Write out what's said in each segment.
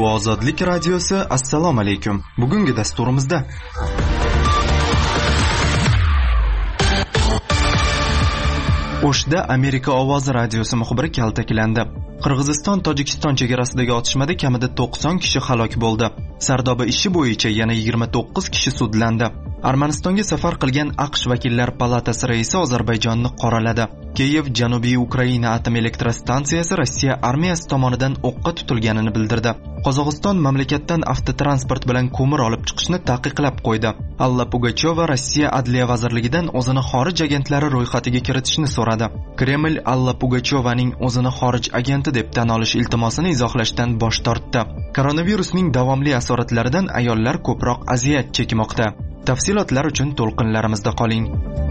Bu Ozodlik radiosi. Assalomu alaykum. Bugungi dasturimizda O'shda Amerika ovozi radiosi muxbiri kaltaklandi. Qirg'iziston-Tojikiston chegarasidagi otishmada kamida 90 kishi halok bo'ldi. Sardoba ishi bo'yicha yana 29 kishi sudlandi. Armanistonga safar qilgan AQSh vakillar palatasi raisi Ozarbayjonni qoraladi. Kiyev Janubiy Ukraina atom elektrostansiyasi Rossiya armiyasi tomonidan o'qqa tutilganini bildirdi. Qozog'iston mamlakatdan avtotransport bilan ko'mir olib chiqishni taqiqlab qo'ydi. Alla Pugacheva Rossiya Adliya vazirligidan o'zini xorij agentlari ro'yxatiga kiritishni so'radi. Kreml Alla Pugachevaning o'zini xorij agenti deb tan olish iltimosini izohlashdan bosh tortdi. Koronavirusning davomli asoratlaridan ayollar ko'proq aziyat chekmoqda. Tafsilotlar uchun to'lqinlarimizda qoling.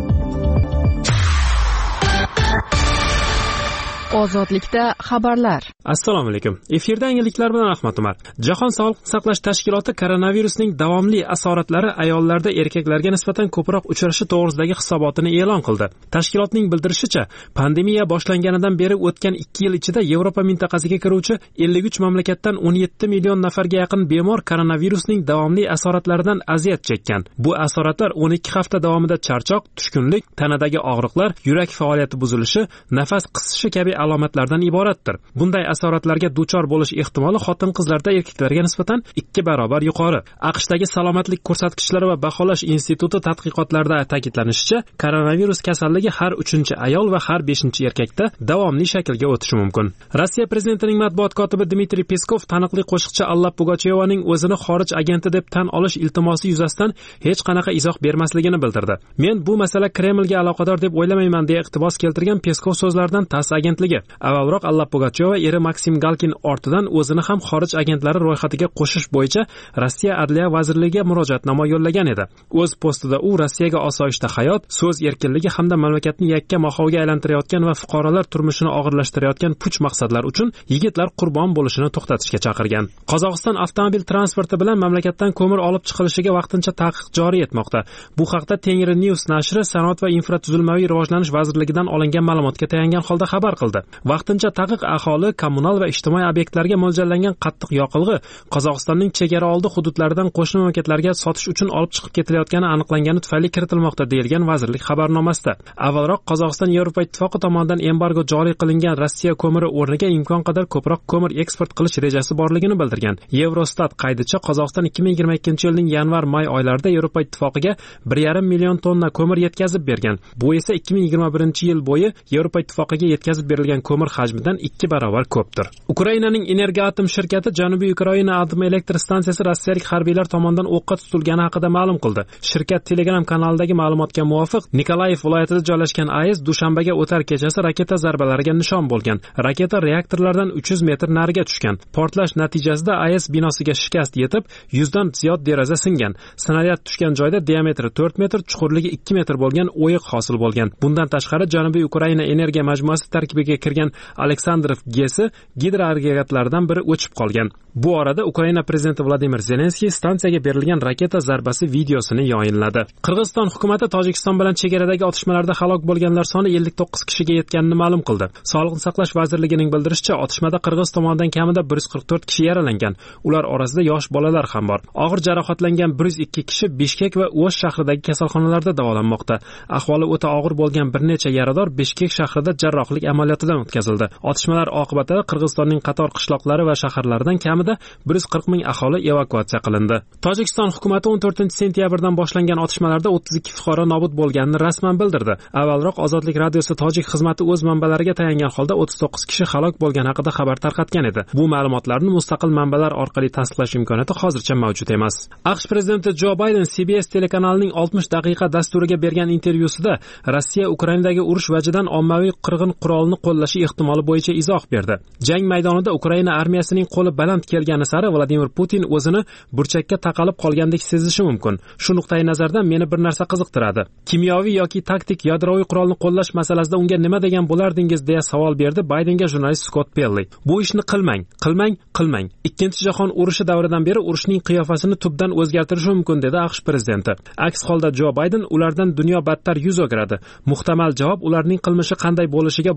Ozodlikda xabarlar. Assalomu alaykum. Efirda yangiliklar bilan Ahmad Umar. Jahon sog'liqni saqlash tashkiloti koronavirusning davomli asoratlari ayollarda erkaklarga nisbatan ko'proq uchrashi to'g'risidagi hisobotini e'lon qildi. Tashkilotning bildirishicha, pandemiya boshlanganidan beri o'tgan 2 yil ichida Yevropa mintaqasiga kiruvchi 53 mamlakatdan 17 million nafarga yaqin bemor koronavirusning davomli asoratlaridan aziyat chekkan. Bu asoratlar 12 hafta davomida charchoq, tushkunlik, tanadagi og'riqlar, yurak faoliyati buzilishi, nafas qisishi kabi alomatlardan iboratdir. Bunday asoratlarga duchor bo'lish ehtimoli xotin-qizlarda erkaklarga nisbatan 2 barobar yuqori. AQShdagi salomatlik ko'rsatkichlari va baholash instituti tadqiqotlarida ta'kidlanishicha, koronavirus kasalligi har 3-ayol va har 5-erkakda davomli shaklga o'tishi mumkin. Rossiya prezidentining matbuot kotibi Dmitriy Peskov taniqli qo'shiqchi Alla Pugachevaning o'zini xorij agenti deb tan olish iltimosi yuzasidan hech qanaqa izoh bermasligini bildirdi. Men bu masala Kremlga aloqador deb o'ylamayman deya iqtibos keltirgan Peskov so'zlaridan TASS agentligi. Avvalroq Alla Pugacheva eri Maksim Galkin ortidan o'zini ham xorij agentlari ro'yxatiga qo'shish bo'yicha Rossiya Adliya vazirligiga murojaatnoma yo'llagan edi. O'z postida u Rossiyaga osoyishta hayot, so'z erkinligi hamda mamlakatni yakka mahovga aylantirayotgan va fuqarolar turmushini og'irlashtirayotgan puch maqsadlar uchun yigitlar qurbon bo'lishini to'xtatishga chaqirgan. Qozog'iston avtomobil transporti bilan mamlakatdan ko'mir olib chiqilishiga vaqtincha taqiq joriy etmoqda. Bu haqda Tengri News nashri Sanoat va infratuzilmaviy rivojlanish vazirligidan olingan ma'lumotga tayangan holda xabar qildi. Vaqtincha taqiq aholi, kommunal va ijtimoiy obyektlarga mo'ljallangan qattiq yoqilg'i Qozog'istonning chegara oldi hududlaridan qo'shni mamlakatlarga sotish uchun olib chiqib ketilayotgani aniqlangani tufayli kiritilmoqda deyilgan vazirlik xabarnomasida. Avvalroq Qozog'iston Yevropa ittifoqi tomonidan embargo joriy qilingan Rossiya ko'miri o'rniga imkon qadar ko'proq ko'mir eksport qilish rejasi borligini bildirgan. Eurostat qaydicha Qozog'iston 2022-yilning yanvar-may oylarida Yevropa ittifoqiga 1,5 million tonna ko'mir yetkazib bergan. Bu esa 2021-yil bo'yi Yevropa ittifoqiga yetkazib berilgan ko'mir hajmidan 2 barobar ko'pdir. Ukrainaning Energoatom shirkati Janubiy Ukraina atom elektr stansiyasi rossiyalik harbiylar tomonidan o'qqa tutilgani haqida ma'lum qildi. Shirkat Telegram kanalidagi ma'lumotga muvofiq, Nikolayev viloyatida joylashgan AES dushanbaga o'tar kechasi raketa zarbalariga nishon bo'lgan. Raketa reaktorlardan 300 metr nariga tushgan. Portlash natijasida AES binosiga shikast yetib, 100 dan ziyod deraza singan. Snaryad tushgan joyda diametri 4 metr, chuqurligi 2 metr bo'lgan o'yiq hosil bo'lgan. Bundan tashqari Janubiy Ukraina energiya majmuasi tarkibiga kirgan Aleksandrov GESi gidroagregatlaridan biri o'chib qolgan. Bu orada Ukraina prezidenti Vladimir Zelenskiy stansiyaga berilgan raketa zarbasi videosini yayinladi. Qirg'iziston hukumatı Tojikiston bilan chegaradagi otishmalarda halok bo'lganlar soni 59 kishiga yetganini ma'lum qildi. Sog'liqni saqlash vazirligining bildirishicha, otishmada Qirg'iz tomonidan kamida 144 kishi yaralangan. Ular orasida yosh bolalar ham bor. Og'ir jarohatlangan 102 kishi Bishkek va O'sh shahridagi kasalxonalarda davolanmoqda. Ahvoli o'ta og'ir bo'lgan bir necha yarador Bishkek shahrida jarrohlik amaliyotidan o'tkazildi. Otishmalar oqibatida Qirg'izistonning qator qishloqlari va shaharlaridan kamida 140 ming aholi evakuatsiya qilindi. Tojikiston hukumatı 14-sentyabrdan boshlangan otishmalarda 32 fuqaro nobud bo'lganini rasman bildirdi. Avvalroq Ozodlik radiosi Tojik xizmati o'z manbalariga tayangan holda 39 kishi halok bo'lgani haqida xabar tarqatgan edi. Bu ma'lumotlarni mustaqil manbalar orqali tasdiqlash imkoniyati hozircha mavjud emas. AQSh prezidenti Jo Bayden CBS telekanalining 60 daqiqa dasturiga bergan intervyusida Rossiya Ukrainadagi urush vajidan ommaviy qirg'in qurolni qo'llashi ehtimoli bo'yicha izoh berdi. Jang maydonida Ukraina armiyasining qo'li baland kelgani sari Vladimir Putin o'zini burchakka taqalib qolgandek sezishi mumkin. Shu nuqtai nazardan meni bir narsa qiziqtiradi. Kimyoviy yoki taktik yadroviy qurolni qo'llash masalasida unga nima degan bo'lardingiz deya savol berdi Baydenga jurnalist Scott Pelley. Bu ishni qilmang. Ikkinchi jahon urushi davridan beri urushning qiyofasini tubdan o'zgartirishi mumkin dedi AQSh prezidenti. Aks holda Jo Bayden ulardan dunyo battar yuz o'giradi. Muhtamal javob ularning qilmishi qanday bo'lishiga bog'liq deya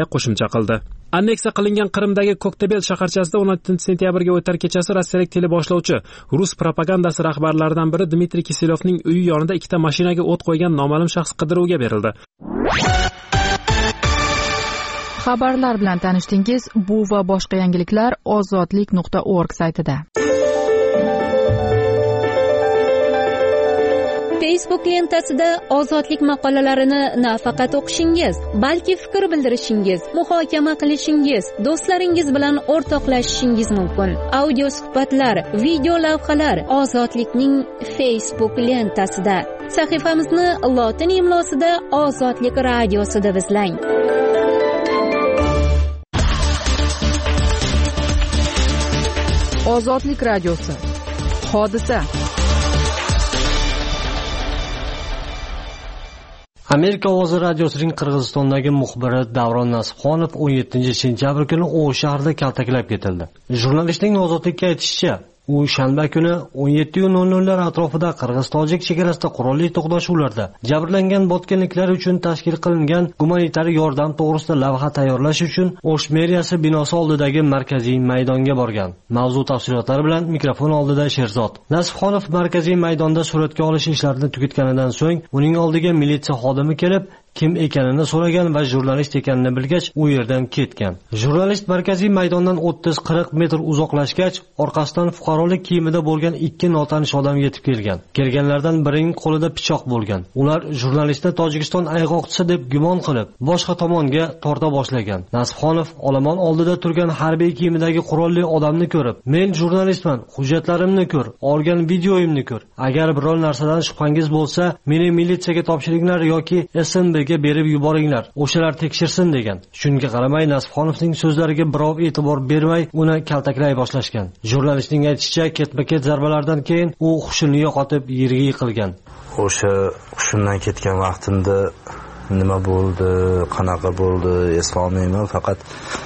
deya qo'shimcha qildi. Anneksiya qilingan Qrimdagi Koktebel shaharchasida 16-sentyabrga o'tar kechasi rossiyalik teleboshlovchi rus propagandasi rahbarlaridan biri Dmitriy Kisilyovning uyi yonida ikkita mashinaga o't qo'ygan noma'lum shaxs qidiruvga berildi. Xabarlar bilan tanishdingiz. Bu va boshqa yangiliklar ozodlik.org saytida. Facebook lentasida ozodlik maqolalarini nafaqat o'qishingiz, balki fikr bildirishingiz, muhokama qilishingiz, do'stlaringiz bilan o'rtoqlashishingiz mumkin. Audio suhbatlar, video lavhalar ozodlikning Facebook lentasida. Sahifamizni lotin imlosida Ozodlik radiosi deb izlang. Ozodlik radiosi. Hodisa. Amerika ovozi radiosining Qirg'izistondagi muxbiri Davron Nasibxonov 17-sentyabr kuni O'sh shahrida kaltaklab ketildi. Jurnalistning Ozodlikka aytishicha, u shanba kuni 17:00 atrofida Qirg'iz-Tojik chegarasida qurolli to'qnashuvlarda jabrlangan botkenliklar uchun tashkil qilingan gumanitar yordam to'g'risida lavha tayyorlash uchun O'sh meriyasi binosi oldidagi markaziy maydonga borgan. Mavzu tafsilotlari bilan mikrofon oldida Sherzod. Nasibxonov markaziy maydonda suratga olish ishlarini tugatganidan so'ng uning oldiga militsiya xodimi kelib, kim ekanini so'ragan va jurnalist ekanini bilgach, u yerdan ketgan. Jurnalist markaziy maydondan 30-40 metr uzoqlashgach, orqasidan fuqarolik kiyimida bo'lgan ikki notanish odam yetib kelgan. Kelganlardan birining qo'lida pichoq bo'lgan. Ular jurnalistni Tojikiston ayg'oqchisi deb gumon qilib, boshqa tomonga torta boshlagan. Nasibxonov olomon oldida turgan harbiy kiyimidagi qurolli odamni ko'rib, "Men jurnalistman, hujjatlarimni ko'r, olgan videoyimni ko'r. Agar biror narsadan shubhangiz bo'lsa, meni militsiyaga topshiringlar yoki SNB ga berib yuboringlar, o'shalar tekshirsin" degan. Shunga qaramay Nasibxonovning so'zlariga birov e'tibor bermay, uni kaltaklay boshlashgan. Jurnalistning aytishicha, ketma-ket zarbalardan keyin u hushini yo'qotib, yerga yiqilgan. O'sha hushimdan ketgan vaqtimda nima bo'ldi, qanaqa bo'ldi eslolmayman, faqat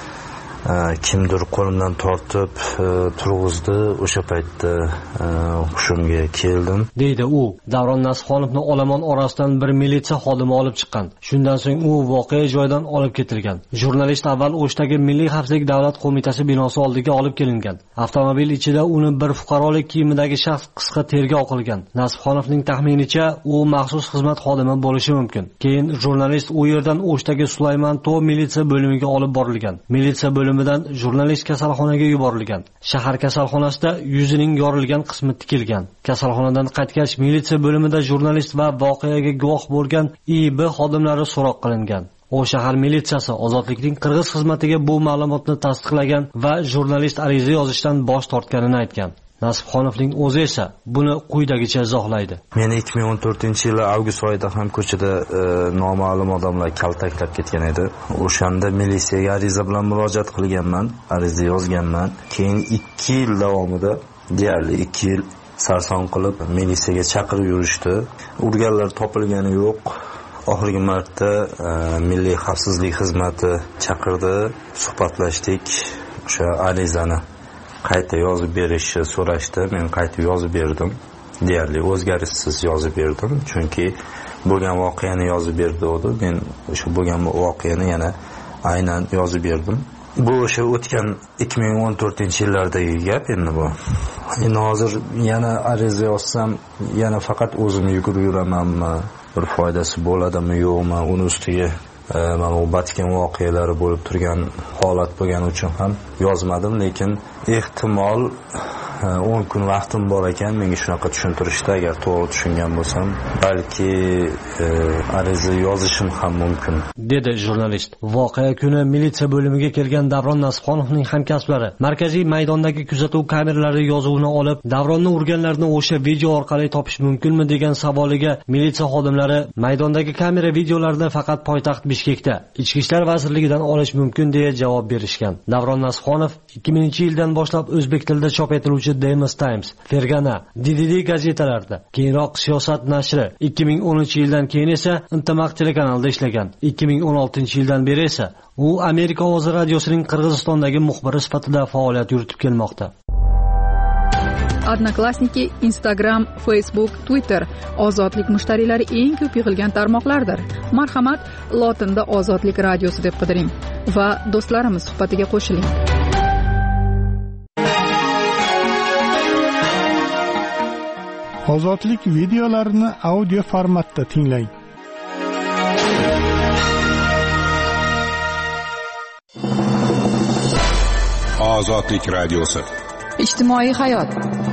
kimdir qo'limdan tortib turg'izdi. O'sha paytda hushimga keldim, deydi u. Davron Nasibxonovni olomon orasidan bir militsiya xodimi olib chiqqan. Shundan so'ng u voqea joyidan olib ketilgan. Jurnalist avval O'shdagi Milliy xavfsizlik davlat qo'mitasi binosi oldiga olib kelingan. Avtomobil ichida uni bir fuqarolik kiyimidagi shaxs qisqa tergov qilgan. Nasibxonovning taxminicha, u maxsus xizmat xodimi bo'lishi mumkin. Keyin jurnalist u yerdan O'shdagi Sulaymon Tog' militsiya bo'limiga olib borilgan. Militsiya bo'limidan jurnalist kasalxonaga yuborilgan. Shahar kasalxonasida yuzining yorilgan qismi tikilgan. Kasalxonadan qaytgach, militsiya bo'limida jurnalist va voqeaga guvoh bo'lgan IB xodimlari so'roq qilingan. O shahar militsiyasi Ozodlikning Qirg'iz xizmatiga bu ma'lumotni tasdiqlagan va jurnalist ariza yozishdan bosh tortganini aytgan. Nasibxonovning o'zi esa buni quyidagicha izohlaydi. Meni 2014-yil avgust oyida ham ko'chada noma'lum odamlar kaltaklab ketgan edi. O'shanda militsiyaga ariza bilan murojaat qilganman, ariza yozganman. Keyin 2 yil davomida, deyarli 2 yil sarson qilib militsiyaga chaqirib yurishdi. Urganlar topilgani yo'q. Oxirgi marta Milliy xavfsizlik xizmati chaqirdi, suhbatlashdik. O'sha arizani qayta yozib berishni so'rashdi. Men qayta yozib berdim. Deyarli o'zgarishsiz yozib berdim, chunki bo'lgan voqeani yozib berdi edi. Men o'sha bo'lgan voqeani yana aynan yozib berdim. Bu o'sha o'tgan 2014-yillardagi gap endi bu. Endi hozir yana ariza yozsam, yana faqat o'zim yugurib yuramanmi? Bir foydasi bo'ladimi, yo'qmi? Uni ustiga mana bu Batken voqealari bo'lib turgan holat bo'lgani uchun ham yozmadim, lekin ehtimol 10 kun vaqtim bor ekan menga shunaqa tushuntirishdi. Agar to'g'ri tushungan bo'lsam, balki ariza yozishim ham mumkin, dedi jurnalist. Voqea kuni militsiya bo'limiga kelgan Davron Nasibxonovning hamkasblari markaziy maydondagi kuzatuv kameralari yozuvini olib, Davronni urganlarni o'sha video orqali topish mumkinmi degan savoliga militsiya xodimlari maydondagi kamera videolarini faqat poytaxt Bishkekda Ichki ishlar vazirligidan olish mumkin deya javob berishgan. Davron Nasibxonov 2000-yildan boshlab o'zbek tilida chop etiluvchi Demis Times, Fergana, DDD gazetalarida, keyinroq Siyosat nashri, 2013-yildan keyin esa Intimaq telekanalida ishlagan. 2016-yildan beri esa u Amerika ovozi radiosining Qirg'izistondagi muxbiri sifatida faoliyat yuritib kelmoqda. Odnoklassniki, Instagram, Facebook, Twitter ozodlik mushtariylari eng ko'p yig'ilgan tarmoqlardir. Marhamat, lotinda ozodlik radiosi deb qidiring va do'stlarimiz suhbatiga qo'shiling. Ozodlik videolarini audio formatda tinglang. Ozodlik radiosi. Ijtimoiy hayot.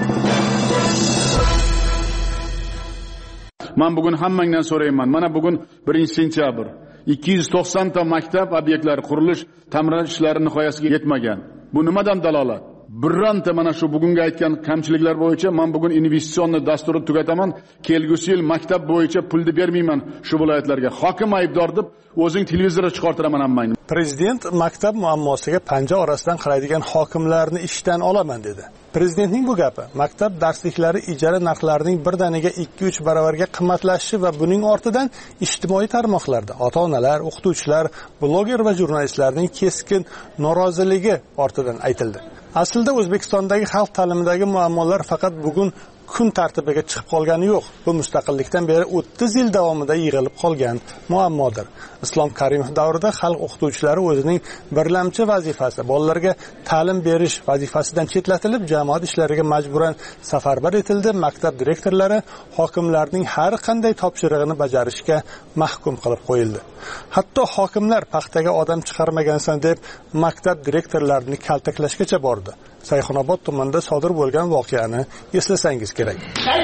Men bugun hammangdan so'rayman. Mana bugun 1-sentyabr. 290 ta maktab obyektlari qurilish, ta'mirlash ishlari nihoyasiga yetmagan. Bu nimadan dalolat? Birranta mana shu bugungi aytgan kamchiliklar bo'yicha men bugun investitsion dasturni tugataman. Kelgusi yil maktab bo'yicha pulni bermayman shu viloyatlarga. Hokim aybdor deb o'zing televizorga chiqartiraman hammangni. Prezident maktab muammosiga panja orasidan qaraydigan hokimlarni ishdan olaman dedi. Prezidentning bu gapi maktab darsliklari ijara narxlarining birdaniga 2-3 baravarga qimmatlashishi va buning ortidan ijtimoiy tarmoqlarda ota-onalar, o'qituvchilar, bloger va jurnalistlarning keskin noroziligi ortidan aytildi. Aslida O'zbekistondagi xalq ta'limidagi muammolar faqat bugun kun tartibiga chiqib qolgani yo'q. Bu mustaqillikdan beri 30 yil davomida yig'ilib qolgan muammodir. Islom Karimov davrida xalq o'qituvchilari o'zining birlamchi vazifasi, bolalarga ta'lim berish vazifasidan chetlatilib, jamoat ishlariga majburan safarbar etildi. Maktab direktorlari hokimlarning har qanday topshirig'ini bajarishga mahkum qilib qo'yildi. Hatto hokimlar paxtaga odam chiqarmagansan deb maktab direktorlarini kaltaklashgacha bordi. Sayxonobod tumanida sodir bo'lgan voqeani eslasangiz kerak.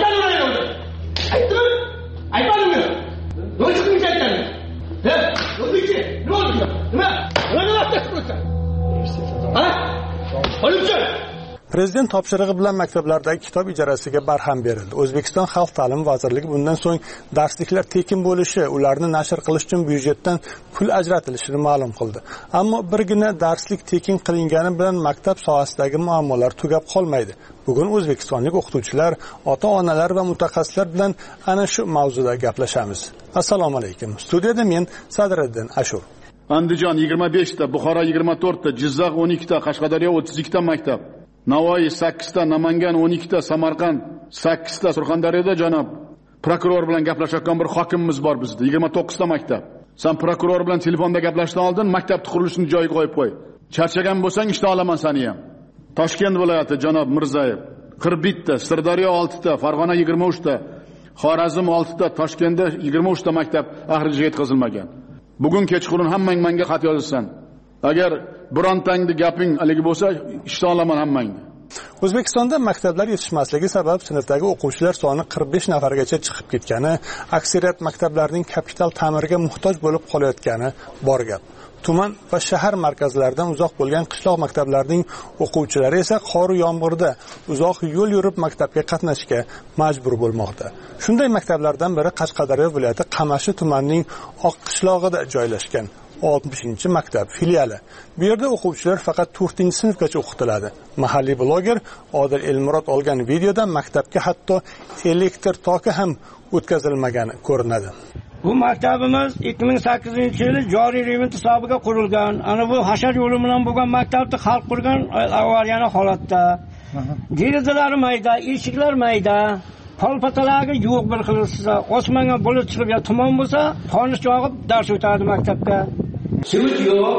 Prezident topshirig'i bilan maktablardagi kitob ijarasiga barham berildi. O'zbekiston Xalq ta'limi vazirligi bundan so'ng darsliklar tekin bo'lishi, ularni nashr qilish uchun byudjetdan pul ajratilishini ma'lum qildi. Ammo birgina darslik tekin qilingani bilan maktab sohasidagi muammolar tugab qolmaydi. Bugun o'zbekistonlik o'qituvchilar, ota-onalar va mutaxassislar bilan ana shu mavzuda gaplashamiz. Assalomu alaykum. Studiyada men Sadriddin Ashur. Andijon 25 ta, Buxoro 24 ta, Jizzax 12 ta, Qashqadaryo 32 ta maktab. Navoiy 8 ta, Namangan 12 ta, Samarqand 8 ta, Surxondaryoda janob prokuror bilan gaplashayotgan bir hokimimiz bor bizda. 29 ta maktab. Sen prokuror bilan telefonda gaplashdan oldin maktab qurilishini joyiga qo'yib qo'y. Charchagan bo'lsang ishdan olaman seni ham. Toshkent viloyati janob Mirzayev 41 ta, Sirdaryo 6 ta, Farg'ona 23 ta, Xorazm 6 ta, Toshkentda 23 ta maktab ahriga yetkazilmagan. Bugun kechqurun hammang menga xat yozsan. Agar birontangni gaping haligi bo'lsa, ishdan olaman hammangni. O'zbekistonda maktablar yetishmasligi sabab sinfdagi o'quvchilar soni 45 nafargacha chiqib ketgani, aksariyat maktablarning kapital ta'mirga muhtoj bo'lib qolayotgani bor gap. Tuman va shahar markazlaridan uzoq bo'lgan qishloq maktablarining o'quvchilari esa qor va yomg'irda uzoq yo'l yurib maktabga qatnashga majbur bo'lmoqda. Shunday maktablardan biri Qashqadaryo viloyati Qamashi tumanining Oqqishlog'ida joylashgan 60-maktab filiali. Bu yerda o'quvchilar faqat 4-sinfgacha o'qitiladi. Mahalliy bloger Odil Elmurod olgan videoda maktabga hatto elektr toki ham o'tkazilmagani ko'rinadi. Bu maktabimiz 2008-yil joriy remont hisobiga qurilgan. Ana bu hashar yo'li bilan bo'lgan maktabni xalq qurgan avariyani holatda. Derazalari mayda, eshiklar mayda. Polpatalarga yo'q bir qilsa, osmonga bulut chiqib ya tuman bo'lsa, qonish yog'ib dars o'tadi maktabga. Suv yo'q.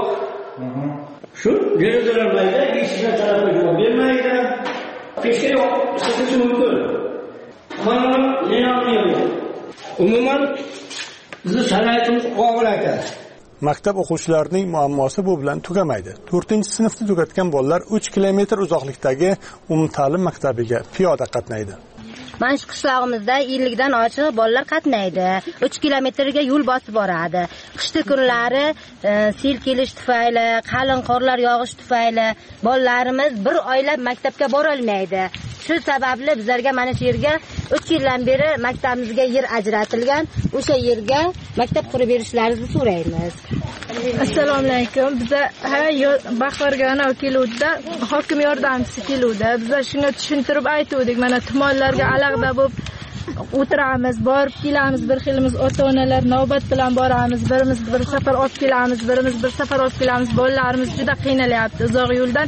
Shu derazalar mayda, eshiklar tarafga yo'q bermaydi. Peshka yo'q, sizish mumkin. Mana nima umuman bizni sharoitimiz og'ir ekan. Maktab o'quvchilarining muammosi bu bilan tugamaydi. 4-sinfni tugatgan bolalar 3 kilometr uzoqlikdagi umumta'lim maktabiga piyoda qatnaydi. Mana shu qishlog'imizda 50 dan oshiq bolalar qatnaydi. 3 kilometrga yo'l bosib boradi. Qishda kunlari sel kelish tufayli, qalin qorlar yog'ish tufayli bolalarimiz bir oylab maktabga bora olmaydi. Shu sababli bizlarga mana shu yerga 3 yildan beri maktabimizga yer ajratilgan. O'sha yerga maktab qurib berishlaringizni so'raymiz. Assalomu alaykum. Biza Baxorgana keluvdi, hokim yordamchisi keluvdi. Biza shuni tushuntirib aytuvdik. Mana tumanlarga alohida bo'lib o'tiramiz, borib kelamiz, bir xilimiz ota-onalar navbat bilan boramiz. Birimiz bir safar olib kelamiz, birimiz bir safar olib kelamiz. Bolalarimiz juda qiynalyapti. Uzoq yo'ldan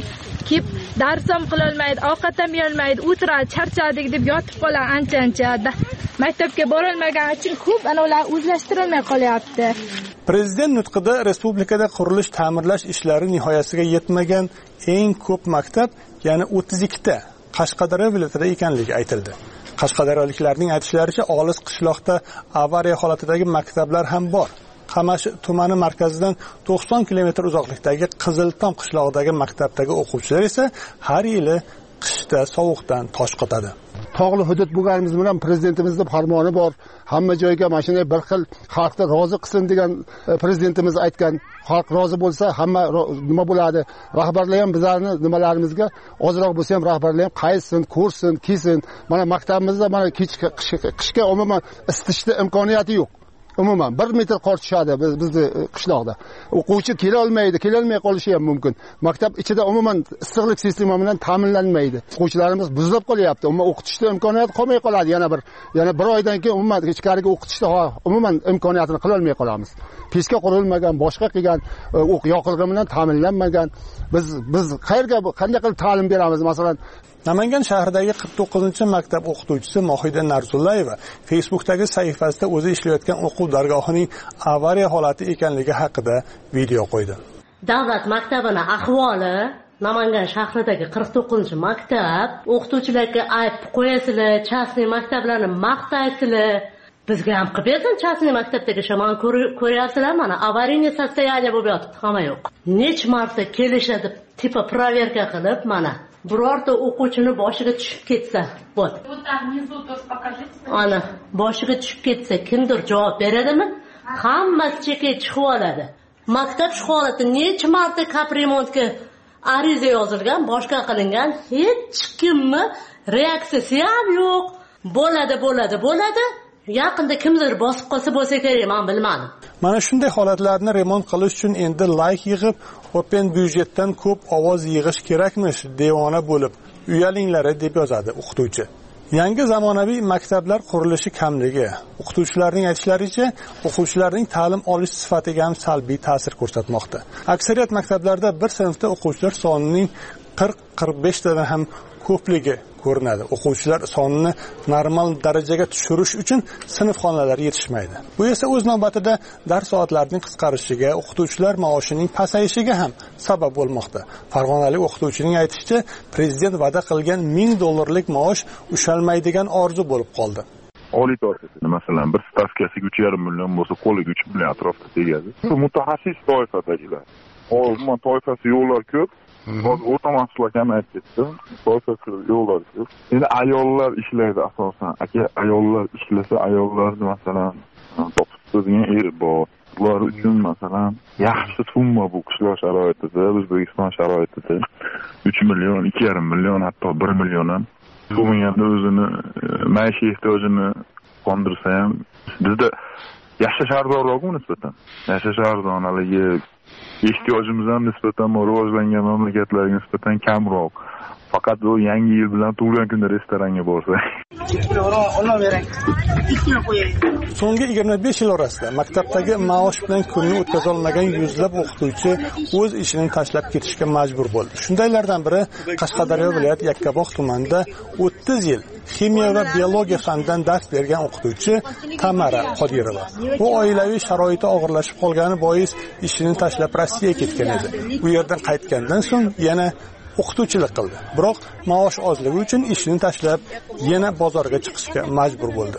kelib dars ham qilolmaydi, ovqat ham yeyolmaydi, o'tiradi, charchadik deb yotib qoladi ancha-ancha. Maktabga borolmagani uchun ko'p ular o'zlashtirilmay qolyapti. Prezident nutqida respublikada qurilish ta'mirlash ishlari nihoyasiga yetmagan eng ko'p maktab, ya'ni 32 ta Qashqadaryo viloyatida ekanligi aytildi. Qashqadaryoliklarning aytishlaricha, olis qishloqda avariya holatidagi maktablar ham bor. Qamashi tumani markazidan 90 kilometr uzoqlikdagi Qiziltom qishlog'idagi maktabdagi o'quvchilar esa har yili qishda sovuqdan tosh qotadi. Tog'li hudud bo'lganimiz bilan prezidentimizning farmoni bor. Hamma joyga mashina bir xil xalqni rozi qilsin degan prezidentimiz aytgan. Xalq rozi bo'lsa hamma nima bo'ladi? Rahbarlar ham bizlarni nimalarimizga ozroq bo'lsa ham rahbarlar ham qaytsin, ko'rsin, kiysin. Mana maktabimizda mana qishga umuman isitishda imkoniyati yo'q. Umuman 1 metr qor tushadi bizni qishloqda. O'quvchi kela olmay qolishi ham mumkin. Maktab ichida umuman issiqlik sistemi bilan ta'minlanmaydi. O'quvchilarimiz buzilib qolyapti. Umuman o'qitishda imkoniyat qolmay qoladi. Yana bir oydan keyin umuman ichkariga o'qitishda umuman imkoniyatini qila olmay qolamiz. Pechka qurilmagan, boshqa qilgan yoqilg'i bilan ta'minlanmagan. Biz qayerga qanday qilib ta'lim beramiz? Masalan, Namangan shahridagi 49-maktab o'qituvchisi Mohida Narzullayeva Facebookdagi sahifasida o'zi ishlayotgan o'quv dargohining avariya holati ekanligi haqida video qo'ydi. Davlat maktabining ahvoli Namangan shahridagi 49-maktab o'qituvchilarga ayb qo'yasizlar, chasniy maktablarni maqtaysizlar. Bizga ham qilib bersin, chasniy maktabdagi shamon ko'ryapsizlar, mana avariya sostoyaniya bo'lib yotibdi, hamma yo'q. Nech marta kelishadi, tipa proverka qilib, mana birorta o'quvchini boshiga tushib ketsa, bo'ldi. Ana, boshiga tushib ketsa, kimdir javob beradimi? Hammasi chekka chiqib oladi. Maktab shu holatda necha marta kapremontga ariza yozilgan, boshqa qilingan, hech kimni reaksiyasi ham yo'q. Bo'ladi. Yaqinda kimdir bosib qolsa bo'lsa kerak, men bilmadim. Mana shunday holatlarni remont qilish uchun endi layk yig'ib, open byudjetdan ko'p ovoz yig'ish kerakmish, devona bo'lib. Uyalinglar deb yozadi o'qituvchi. Yangi zamonaviy maktablar qurilishi kamligi, o'qituvchilarning aytishlaricha, o'quvchilarning ta'lim olish sifatiga ham salbiy ta'sir ko'rsatmoqda. Aksariyat maktablarda bir sinfda o'quvchilar sonining 40-45 tadan ham ko'pligi ko'rinadi. O'quvchilar sonini normal darajaga tushirish uchun sinf xonalar yetishmaydi. Bu esa o'z navbatida dars soatlarining qisqarishiga, o'qituvchilar maoshining pasayishiga ham sabab bo'lmoqda. Farg'onalik o'qituvchining aytishicha, prezident va'da qilgan $1000 maosh ushalmaydigan orzu bo'lib qoldi. Oliy toifasida masalan bir stavkasiga 3,5 million bo'lsa, qo'liga 3 million atrofida tegadi. Shu mutaxassis toifadagilar. Umuman toifasi yo'llar ko'p. Hozir o'rta mahsulot ham aytib ketdim. Toifasi yo'llar ko'p. Endi ayollar ishlaydi asosan. Ayollar ishlasa, ayollarni masalan topib turadigan eri bor. Ular uchun masalan yaxshi summa bu qishloq sharoitida, O'zbekiston sharoitida 3 million, 2,5 million, hatto 1 million ham bo'lmaganda o'zini maishiy ehtiyojini qondirsa ham bizda yashash arzonroqmi nisbatan? Yashash arzonligi ehtiyojimizdan nisbatan rivojlangan mamlakatlarga nisbatan kamroq. Faqat bu yangi yil bilan tug'ilgan kunda restoranga borsa. So'nggi 25 yil orasida maktabdagi maosh bilan kunni o'tkaza olmagan yuzlab o'qituvchi o'z ishini tashlab ketishga majbur bo'ldi. Shundaylardan biri Qashqadaryo viloyat Yakkabog' tumanida 30 yil ximiya va biologiya fanidan dars bergan o'qituvchi Tamara Qodirova. Bu oilaviy sharoiti og'irlashib qolgani bois ishini tashlab Rossiyaga ketgan edi. Bu yerdan qaytgandan so'ng yana o'qituvchilik qildi. Biroq maosh ozligi uchun ishini tashlab yana bozorga chiqishga majbur bo'ldi.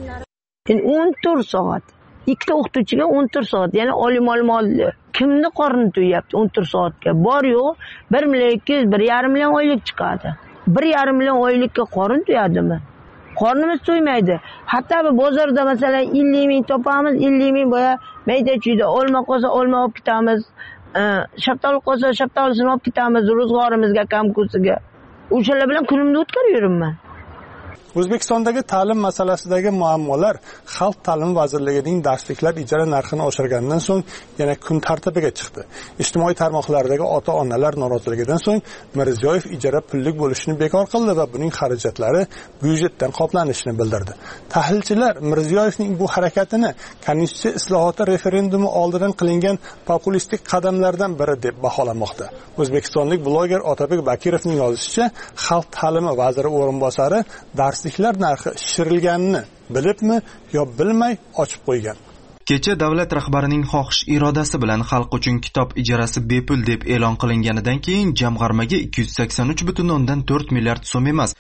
14 soat. Ikkita o'qituvchiga 14 soat, ya'ni oliy ma'lumotli. Kimni qorni to'yapti 14 soatga? Bor yo'q, 1 million 200, 1,5 million oylik chiqadi. 1,5 million oylikka qorin to'yadimi? Qornimiz to'ymaydi. Hatto bozorda masalan 50 ming topamiz, 50 ming boya mayda-chuyda olma qolsa olma olib ketamiz. Shaftoli qolsa shaftolisini olib ketamiz ro'zg'orimizga, kamkusiga. O'shalar bilan kunimni o'tkazib yuribman. O'zbekistondagi ta'lim masalasidagi muammolar Xalq ta'limi vazirligining darsliklar ijara narxini oshirgandan so'ng yana kun tartibiga chiqdi. Ijtimoiy tarmoqlardagi ota-onalar noroziligidan so'ng Mirziyoyev ijara pullik bo'lishini bekor qildi va buning xarajatlari byudjetdan qoplanishini bildirdi. Tahlilchilar Mirziyoyevning bu harakatini konstitutsiya islohoti referendumi oldidan qilingan populistik qadamlardan biri deb baholamoqda. O'zbekistonlik bloger Otabek Bakirovning yozishicha, Xalq ta'limi vaziri o'rinbosari darsliklar narxi shishirilganini bilibmi yo bilmay ochib qo'ygan. Kecha davlat rahbarining xohish irodasi bilan xalq uchun kitob ijarasi bepul deb e'lon qilinganidan keyin jamg'armaga 283,4 milliard so'm emas,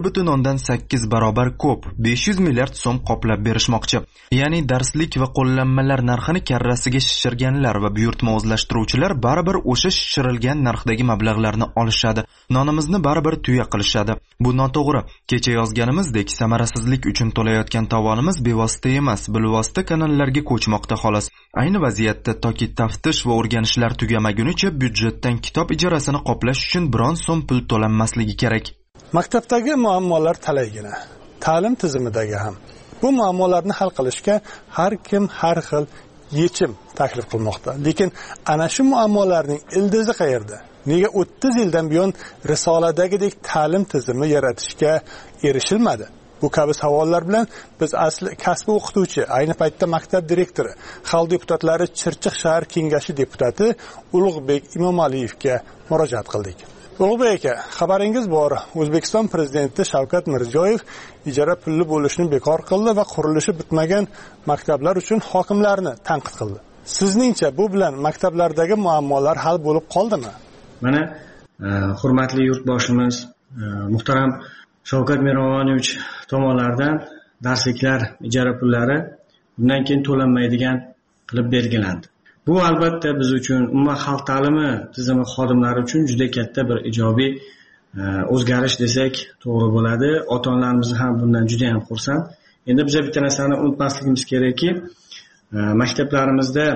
1,8 barobar ko'p, 500 milliard so'm qoplab berishmoqchi. Ya'ni darslik va qo'llanmalar narxini karrasiga shishirganlar va buyurtma o'zlashtiruvchilar baribir o'sha shishirilgan narxdagi mablag'larni olishadi. Nonimizni baribir tuya qilishadi. Bu noto'g'ri. Kecha yozganimizdek, samarasizlik uchun to'layotgan tovonimiz bevosita emas, bilvosita kanallarga moqda xolos. Ayni vaziyatda toki taftish va o'rganishlar tugamagunicha byudjetdan kitob ijarasini qoplash uchun biron so'm pul to'lanmasligi kerak. Maktabdagi muammolar talaygina, ta'lim tizimidagi ham. Bu muammolarni hal qilishga har kim har xil yechim taklif qilmoqda. Lekin ana shu muammolarning ildizi qayerda? Nega 30 yildan buyon risoladagidek ta'lim tizimi yaratishga erishilmadi? Bu kabi savollar bilan biz asli kasbi o'qituvchi, ayni paytda maktab direktori, xalq deputatlari Chirchiq shahar kengashi deputati Ulug'bek Imomaliyevga murojaat qildik. Ulug'bek aka, xabaringiz bor, O'zbekiston prezidenti Shavkat Mirziyoyev ijara pulli bo'lishni bekor qildi va qurilishi bitmagan maktablar uchun hokimlarni tanqid qildi. Sizningcha bu bilan maktablardagi muammolar hal bo'lib qoldimi? Mana hurmatli yurtboshimiz, muhtaram Shavkat Miromonovich tomonidan darsliklar ijara pullari bundan keyin to'lanmaydigan qilib belgilandi. Bu albatta biz uchun, umuman xalq ta'limi tizimi xodimlari uchun juda katta bir ijobiy o'zgarish desak to'g'ri bo'ladi. Ota-onalarimiz ham bundan juda ham xursand. Endi biz bitta narsani unutmasligimiz kerakki, maktablarimizda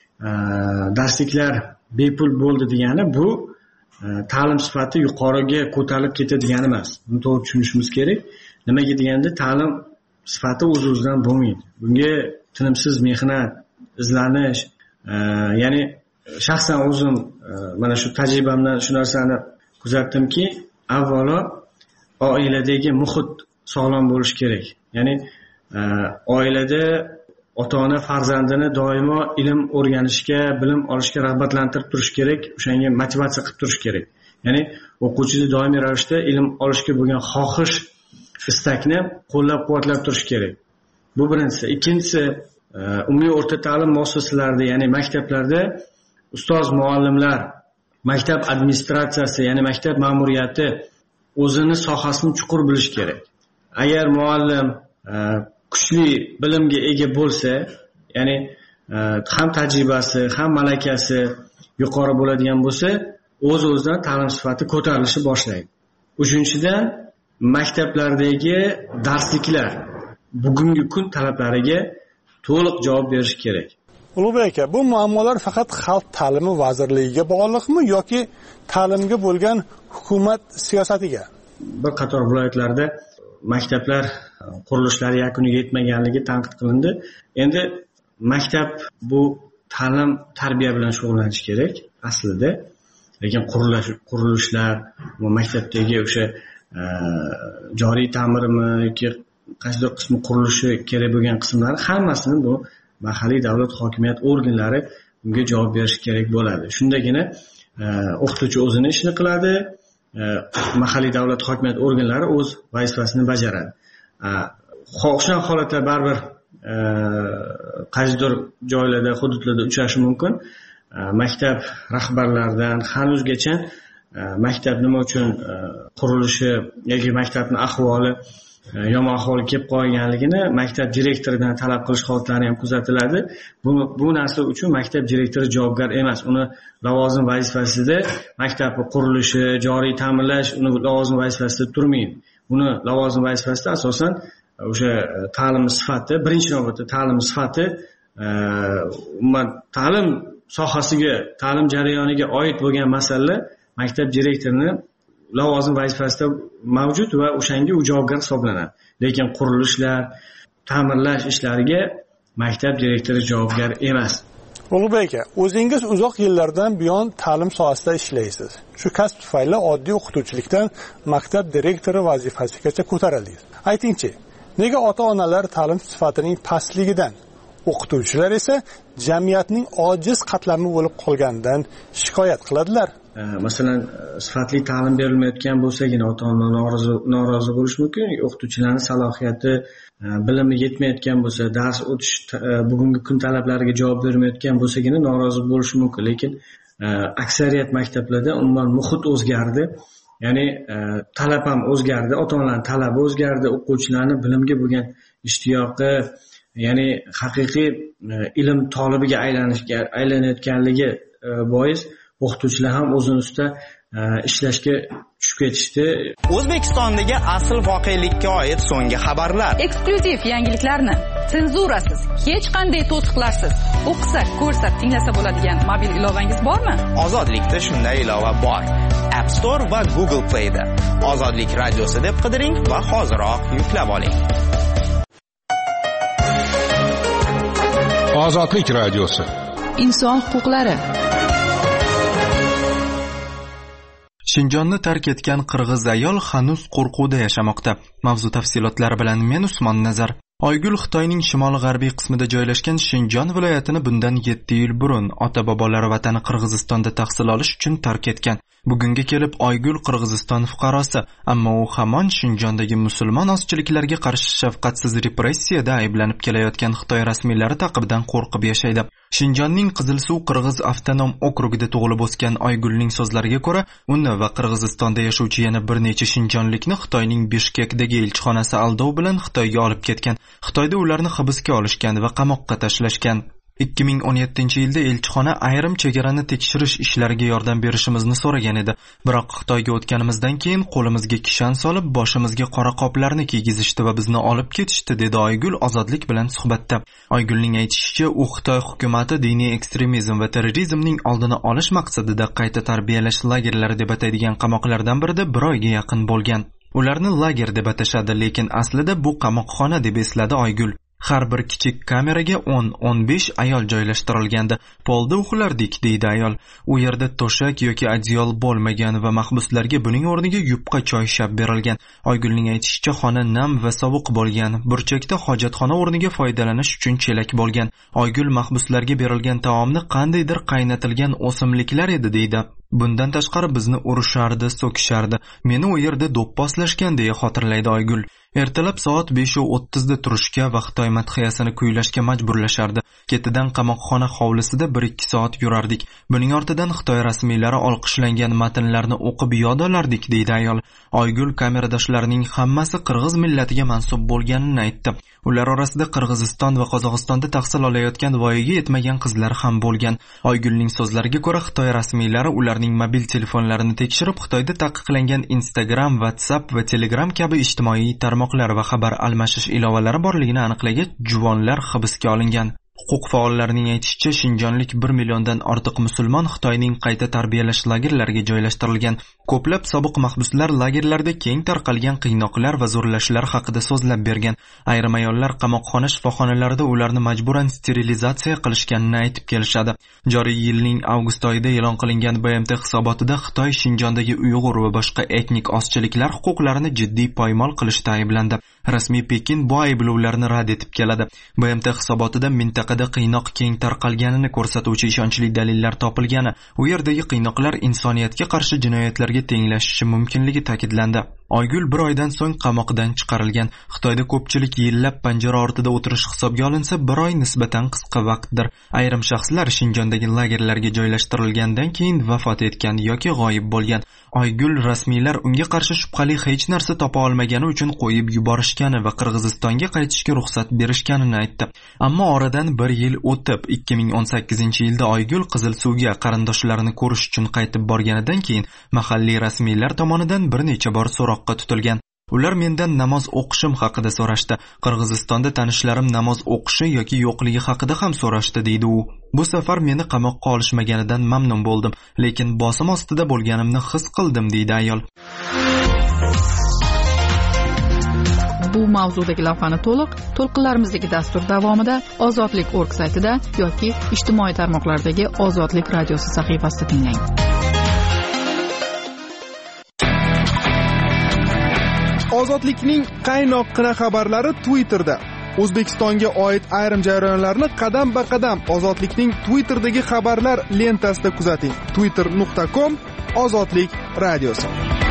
darsliklar bepul bo'ldi degani bu ta'lim sifati yuqoriga ko'tarilib ketadigan emas. Buni to'g'ri tushunishimiz kerak. Nimaga deganda ta'lim sifati o'z-o'zidan bo'lmaydi. Bunga tinimsiz mehnat, izlanish, ya'ni shaxsan o'zim mana shu tajribamdan shu narsani kuzatdimki, avvalo oiladagi muhit sog'lom bo'lishi kerak. Ya'ni oilada ota-ona farzandini doimo ilm o'rganishga, bilim olishga rag'batlantirib turish kerak, o'shanga motivatsiya qilib turish kerak. Ya'ni o'quvchini doimiy ravishda ilm olishga bo'lgan xohish, istakni qo'llab-quvvatlab turish kerak. Bu birinchisi. Ikkinchisi, umumiy o'rta ta'lim muassasalarida, ya'ni maktablarda ustoz, muallimlar, maktab administratsiyasi, ya'ni maktab ma'muriyati o'zini sohasini chuqur bilish kerak. Agar muallim kuchli bilimga ega bo'lsa, ya'ni ham tajribasi, ham malakasi yuqori bo'ladigan bo'lsa, o'z-o'zidan ta'lim sifati ko'tarilishi boshlaydi. Uchinchidan, maktablardagi darsliklar bugungi kun talablariga to'liq javob berish kerak. Ulug'bek aka, bu muammolar faqat Xalq ta'limi vazirligiga bog'liqmi yoki ta'limga bo'lgan hukumat siyosatiga? Bir qator viloyatlarda maktablar qurilishlari yakuniga yetmaganligi tanqid qilindi. Endi maktab bu ta'lim, tarbiya bilan shug'ullanish kerak aslida. Lekin qurilishlar, maktabdagi o'sha joriy ta'mirmi yoki qaysidir qismi qurilishi kerak bo'lgan qismlar hammasini bu mahalliy davlat hokimiyat organlari bunga javob berish kerak bo'ladi. Shundagina o'qituvchi o'zini ishini qiladi, mahalliy davlat hokimiyat organlari o'z vazifasini bajaradi. O'shan holatlar baribir qaysidir joylarda, hududlarda uchrashi mumkin. Maktab rahbarlaridan hanuzgacha maktab nima uchun qurilishi yoki maktabning ahvoli yomon ahvolga kelib qolganligini maktab direktoridan talab qilish holatlari ham kuzatiladi. Bu narsa uchun maktab direktori javobgar emas. Uni lavozim vazifasida maktabning qurilishi, joriy ta'minlash uni lavozim vazifasida turmaydi. Uni lavozim vazifasida asosan o'sha ta'lim sifati, birinchi navbatda ta'lim sifati, ta'lim sohasiga, ta'lim jarayoniga oid bo'lgan masalalar maktab direktorining lavozim vazifasida mavjud va o'shanga u javobgar hisoblanadi. Lekin qurilishlar, ta'mirlash ishlariga maktab direktori javobgar emas. Ulug'bek aka, o'zingiz uzoq yillardan buyon ta'lim sohasida ishlaysiz. Shu kasb tufayli oddiy o'qituvchilikdan maktab direktori vazifasigacha ko'tarildingiz. Aytingchi, nega ota-onalar ta'lim sifatining pastligidan, o'qituvchilar esa jamiyatning ojiz qatlami bo'lib qolganidan shikoyat qiladilar? Masalan, sifatli ta'lim berilmayotgan bo'lsagina ota-ona norozi bo'lish mumkin. O'qituvchilarning salohiyati, bilimi yetmayotgan bo'lsa, dars o'tish bugungi kun talablariga javob bermayotgan bo'lsagina norozi bo'lish mumkin. Lekin aksariyat maktablarda umuman muhit o'zgardi. Ya'ni talab ham o'zgardi, ota-onalarning talabi o'zgardi, o'quvchilarning bilimga bo'lgan ishtiyoqi, ya'ni haqiqiy ilm tolibiga aylanayotganligi bois o'qituvchilar ham o'zini ustida ishlashga tushib ketishdi. O'zbekistondagi asl voqelikka oid so'nggi xabarlar, eksklyuziv yangiliklarni senzurasiz, hech qanday to'siqlarsiz o'qisa, ko'rsa, tinglasa bo'ladigan mobil ilovangiz bormi? Ozodlikda shunday ilova bor. App Store va Google Play da Ozodlik radiosi deb qidiring va hoziroq yuklab oling. Ozodlik radiosi. Inson huquqlari. Shinjonni tark etgan qirg'iz ayol hanuz qo'rquvda yashamoqda. Mavzu tafsilotlari bilan men Usmon Nazar. Oygul Xitoyning shimoli-g'arbiy qismida joylashgan Shinjon viloyatini bundan 7 yil burun ota-bobolari vatani Qirg'izistonda tahsil olish uchun tark etgan. Bugunga kelib Oygul Qirg'iziston fuqarosi, ammo u hamon Shinjondagi musulmon ozchiliklarga qarshi shafqatsiz repressiyada ayblanib kelayotgan Xitoy rasmiylari taqibidan qo'rqib yashaydi. Shinjonning Qizilsuv Qirg'iz avtonom okrugida tug'ilib o'sgan Oygulning so'zlariga ko'ra, uni va Qirg'izistonda yashovchi yana bir necha shinjonlikni Xitoyning Bishkekdagi elchixonasi aldov bilan Xitoyga olib ketgan. Xitoyda ularni hibsga olishgan va qamoqqa tashlashgan. 2017-yilda elchixona ayrim chegarani tekshirish ishlariga yordam berishimizni so'ragan edi. Biroq Xitoyga o'tganimizdan keyin qo'limizga kishan solib, boshimizga qora qoplarni kiygizishdi va bizni olib ketishdi, dedi Oygul Ozodlik bilan suhbatda. Oygulning aytishicha, u Xitoy hukumati diniy ekstremizm va terrorizmning oldini olish maqsadida qayta tarbiyalash lagerlari deb ataydigan qamoqlardan birida 1 oyga yaqin bo'lgan. Ularni lager deb atashadi, lekin aslida bu qamoqxona deb esladi Oygul. Har bir kichik kameraga 10-15 ayol joylashtirilgandi. Polda uxlardik, deydi ayol. U yerda to'shak yoki adyol bo'lmagan va mahbuslarga buning o'rniga yupqa choy shab berilgan. Oygulning aytishicha, xona nam va sovuq bo'lgan. Burchakda hojatxona o'rniga foydalanish uchun chelak bo'lgan. Oygul mahbuslarga berilgan taomni qandaydir qaynatilgan o'simliklar edi, deydi. Bundan tashqari bizni urishardi, so'kishardi. Meni u yerda do'pposlashgan, deya xotirlaydi Oygul. Ertalab soat 5:30 da turishga va Xitoy madhiyasini kuylashga majburlashardi. Ketidan qamoqxona hovlisida 1-2 soat yurardik. Buning ortidan Xitoy rasmiylari olqishlangan matnlarni o'qib yod olardik, deydi ayol. Oygul kameradoshlarining hammasi qirg'iz millatiga mansub bo'lganini aytdi. Ular orasida Qirg'iziston va Qozog'istonda tahsil olayotgan voyaga yetmagan qizlar ham bo'lgan. Oygulning so'zlariga ko'ra, Xitoy rasmiylari ularning mobil telefonlarini tekshirib, Xitoyda taqiqlangan Instagram, WhatsApp va Telegram kabi ijtimoiy tarmoqlar va xabar almashish ilovalari borligini aniqlagach, juvonlar hibsga olingan. Huquq faollarining aytishicha, shinjonlik 1 milliondan ortiq musulmon Xitoyning qayta tarbiyalash lagerlariga joylashtirilgan. Ko'plab sobiq mahbuslar lagerlarda keng tarqalgan qiynoqlar va zo'rlashlar haqida so'zlab bergan. Ayrim ayollar qamoqxona shifoxonalarida ularni majburan sterilizatsiya qilishganini aytib kelishadi. Joriy yilning avgust oyida e'lon qilingan BMT hisobotida Xitoy Shinjondagi Uyg'ur va boshqa etnik ozchiliklar huquqlarini jiddiy poymol qilishda ayblandi. Rasmiy Pekin bu ayblovlarni rad etib keladi. BMT hisobotida mintaqada qiynoq keng tarqalganini ko'rsatuvchi ishonchli dalillar topilgani, u yerdagi qiynoqlar insoniyatga qarshi jinoyatlarga tenglashishi mumkinligi ta'kidlandi. Oygul 1 oydan so'ng qamoqdan chiqarilgan. Xitoyda ko'pchilik yillab panjara ortida o'tirish hisobga olinsa, 1 oy nisbatan qisqa vaqtdir. Ayrim shaxslar Shinjondagi lagerlarga joylashtirilgandan keyin vafot etgan yoki g'oyib bo'lgan. Oygul rasmiylar unga qarshi shubhali hech narsa topa olmagani uchun qo'yib yuborishgani va Qirg'izistonga qaytishga ruxsat berishganini aytdi. Ammo oradan 1 yil o'tib, 2018-yilda Oygul Qizilsuvga qarindoshlarini ko'rish uchun qaytib borganidan keyin mahalliy rasmiylar tomonidan bir necha bor so'roqqa tutilgan. Ular mendan namoz o'qishim haqida so'rashdi. Qirg'izistonda tanishlarim namoz o'qishi yoki yo'qligi haqida ham so'rashdi, deydi u. Bu safar meni qamoqqa olishmaganidan mamnun bo'ldim, lekin bosim ostida bo'lganimni his qildim, deydi ayol. Bu mavzudagi lavhani to'lqinlarimizdagi dastur davomida Ozodlik.org saytida yoki ijtimoiy tarmoqlardagi Ozodlik radiosi sahifasida tinglang. Ozodlikning qaynoqqina xabarlari Twitterda. O'zbekistonga oid ayrim jarayonlarni qadam-ba-qadam Ozodlikning Twitterdagi xabarlar lentasida kuzating. twitter.com/Ozodlik radiosi.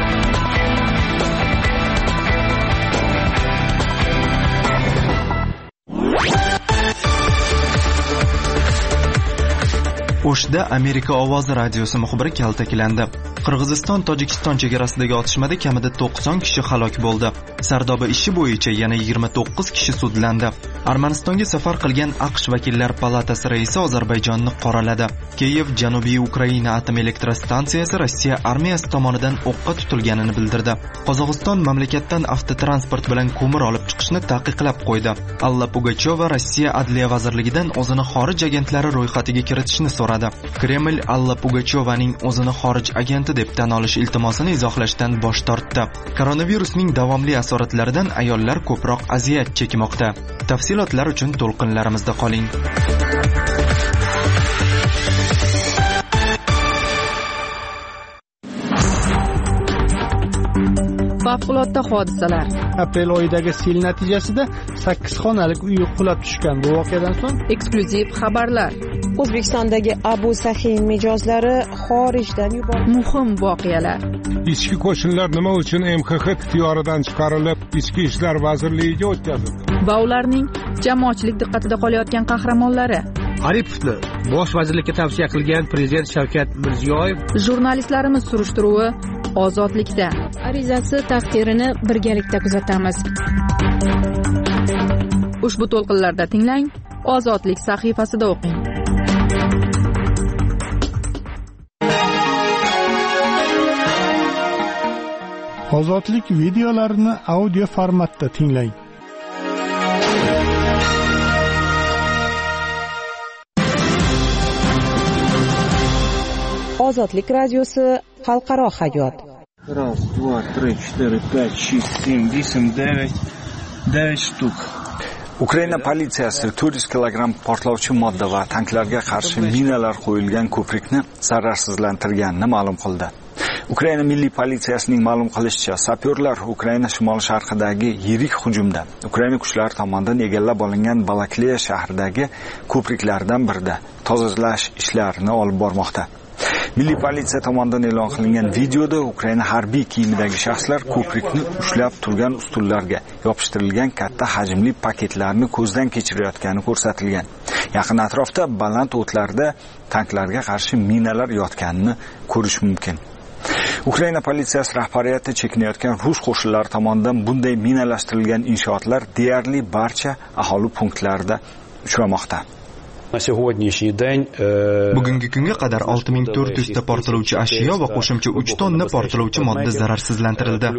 O'shda Amerika ovozi radiosi muxbiri kaltaklandi. Qirg'iziston Tojikiston chegarasidagi otishmada kamida 90 kishi halok bo'ldi. Sardoba ishi bo'yicha yana 29 kishi sudlandi. Armanistonga safar qilgan AQSh vakillar palatasi raisi Ozarbayjonni qoraladi. Kiyev Janubiy Ukraina atom elektrostansiyasi Rossiya armiyasi tomonidan o'qqa tutilganini bildirdi. Qozog'iston mamlakatdan avtotransport bilan ko'mir olib chiqishni taqiqlab qo'ydi. Alla Pugacheva Rossiya Adliya vazirligidan o'zini xorij agentlari ro'yxatiga kiritishni so'radi. Kreml Alla Pugachevaning o'zini xorij agenti deb tan olish iltimosini izohlashdan bosh tortdi. Koronavirusning davomli asoratlaridan ayollar ko'proq aziyat chekmoqda. Tafsilotlar uchun to'lqinlarimizda qoling. Favqulodda hodisalar. Aprel oyidagi sel natijasida 8 xonalik uy qulab tushgan. Bu voqeadan so'ng eksklyuziv xabarlar. O'zbekistondagi Abu Sahin mijozlari xorijdan yuborildi. Muhim voqealar. Ichki qo'shinlar nima uchun MXX ixtiyoridan chiqarilib, Ichki ishlar vazirligiga o'tkazildi? Va ularning jamoatchilik diqqatida qolayotgan qahramonlari. Aripovni bosh vazirlikka tavsiya qilgan prezident Shavkat Mirziyoyev. Jurnalistlarimiz surishtiruvi Ozodlikda. Arizasi taqdirini birgalikda kuzatamiz. Ushbu to'lqinlarda tinglang, Ozodlik sahifasida o'qing. Ozodlik videolarini audio formatda tinglang. Ozodlik radiosi xalqaro hayot. 1, 2, 3, 4, 5, 6, 7, 8, 9 штук. Ukraina politsiyasi 400 kilogramm portlovchi modda va tanklarga qarshi minalar qo'yilgan ko'prikni zararsizlantirganini ma'lum qildi. Ukraina milliy politsiyasining ma'lum qilishicha, sapyorlar Ukraina shimol-sharqidagi yirik hujumda Ukraina kuchlari tomonidan egallab olingan Balakleya shahridagi ko'priklardan birida tozalash ishlarini olib bormoqda. Milliy politsiya tomonidan e'lon qilingan videoda Ukraina harbiy kiyimidagi shaxslar ko'prikni ushlab turgan ustunlarga yopishtirilgan katta hajmli paketlarni ko'zdan kechirayotgani ko'rsatilgan. Yaqin atrofda baland o'tlarda tanklarga qarshi minalar yotganini ko'rish mumkin. Ukraina politsiyasi rahbariyati chekinayotgan rus qo'shinlari tomonidan bunday minalashtirilgan inshootlar deyarli barcha aholi punktlarida uchramoqda. Bugungi kunga qadar 6400 ta portlovchi ashyo va qo'shimcha 3 tonna portlovchi modda zararsizlantirildi.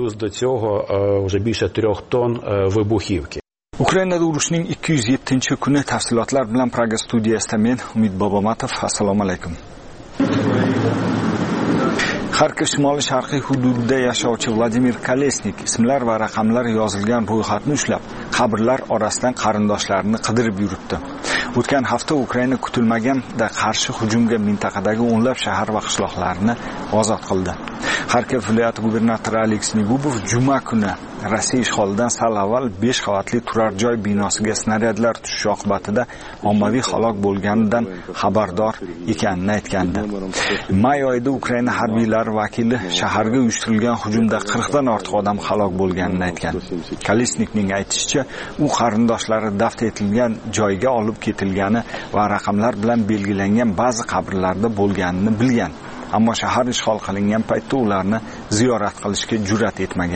Ukrainada urushning 207-kuni tafsilotlar bilan Praga studiyasida men Umid Bobomatov. Assalomu alaykum. Xarkov shimoli-sharqiy hududida yashovchi Vladimir Kolesnik ismlar va raqamlar yozilgan ro'yxatni ushlab, qabrlar orasidan qarindoshlarini qidirib yuribdi. O'tgan hafta Ukraina kutilmaganda qarshi hujumga mintaqadagi o'nlab shahar va qishloqlarni ozod qildi. Xarkov viloyati gubernatori Aleksey Gubov juma kuni Rossiya ishg'olidan sal avval 5 qavatli turar joy binosiga snaryadlar tushishi oqibatida ommaviy halok bo'lganidan xabardor ekanini aytgandi. May oyida Ukraina harbiylari vakili shaharga uyushtirilgan hujumda 40 dan ortiq odam halok bo'lganini aytgan. Kolesnikning aytishicha, u qarindoshlari dafn etilgan joyga olib ketilgani va raqamlar bilan belgilangan ba'zi qabrlarda bo'lganini bilgan. Ammo shahar ishg'ol qilingan paytda ularni ziyorat qilishga jur'at etmagan.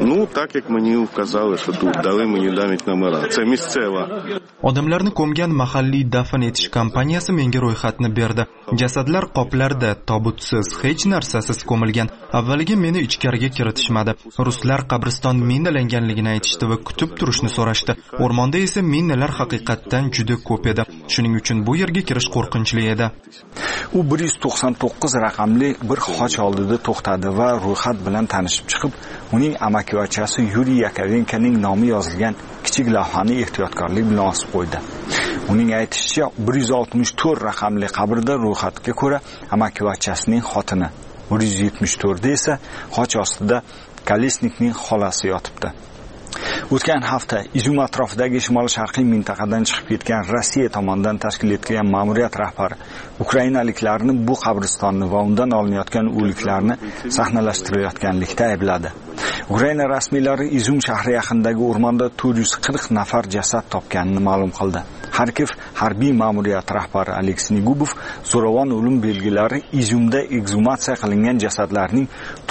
Ну, так як мені вказали, що тут дали мені навіть номера. Це місцева. Odamlarni ko'mgan mahalliy dafn etish kompaniyasi menga ro'yxatni berdi. Jasadlar qoplarda tobutsiz, hech narsasiz ko'milgan. Avvaliga meni ichkariga kiritishmadi. Ruslar qabriston minalanganligini aytishdi va kutib turishni so'rashdi. O'rmonda esa minalar haqiqatdan juda ko'p edi. Shuning uchun bu yerga kirish qo'rqinchli edi. U 199 raqamli bir xoch oldida to'xtadi va ro'yxat bilan tanishib chiqib, uning amakivachasi Yuriy Yakovenkoning nomi yozilgan kichik lavhani ehtiyotkorlik bilan osib qo'ydi. Uning aytishicha, 164 raqamli qabrda ro'yxatga ko'ra amakivachasining xotini, 174da esa xoch ostida Kolesnikning xolasi yotibdi. O'tgan hafta Izum atrofidagi shimol-sharqiy mintaqadan chiqib ketgan Rossiya tomonidan tashkil etilgan ma'muriyat rahbari ukrainaliklarni bu qabristonni va undan olinayotgan o'liklarni sahnalashtirayotganlikda aybladi. Ukraina rasmiylari Izum shahri yaqinidagi o'rmonda 440 nafar jasad topganini ma'lum qildi. Xarkiv harbiy ma'muriyat rahbari Aleksey Gubov zo'ravon o'lim belgilari Izumda eksgumatsiya qilingan jasadlarning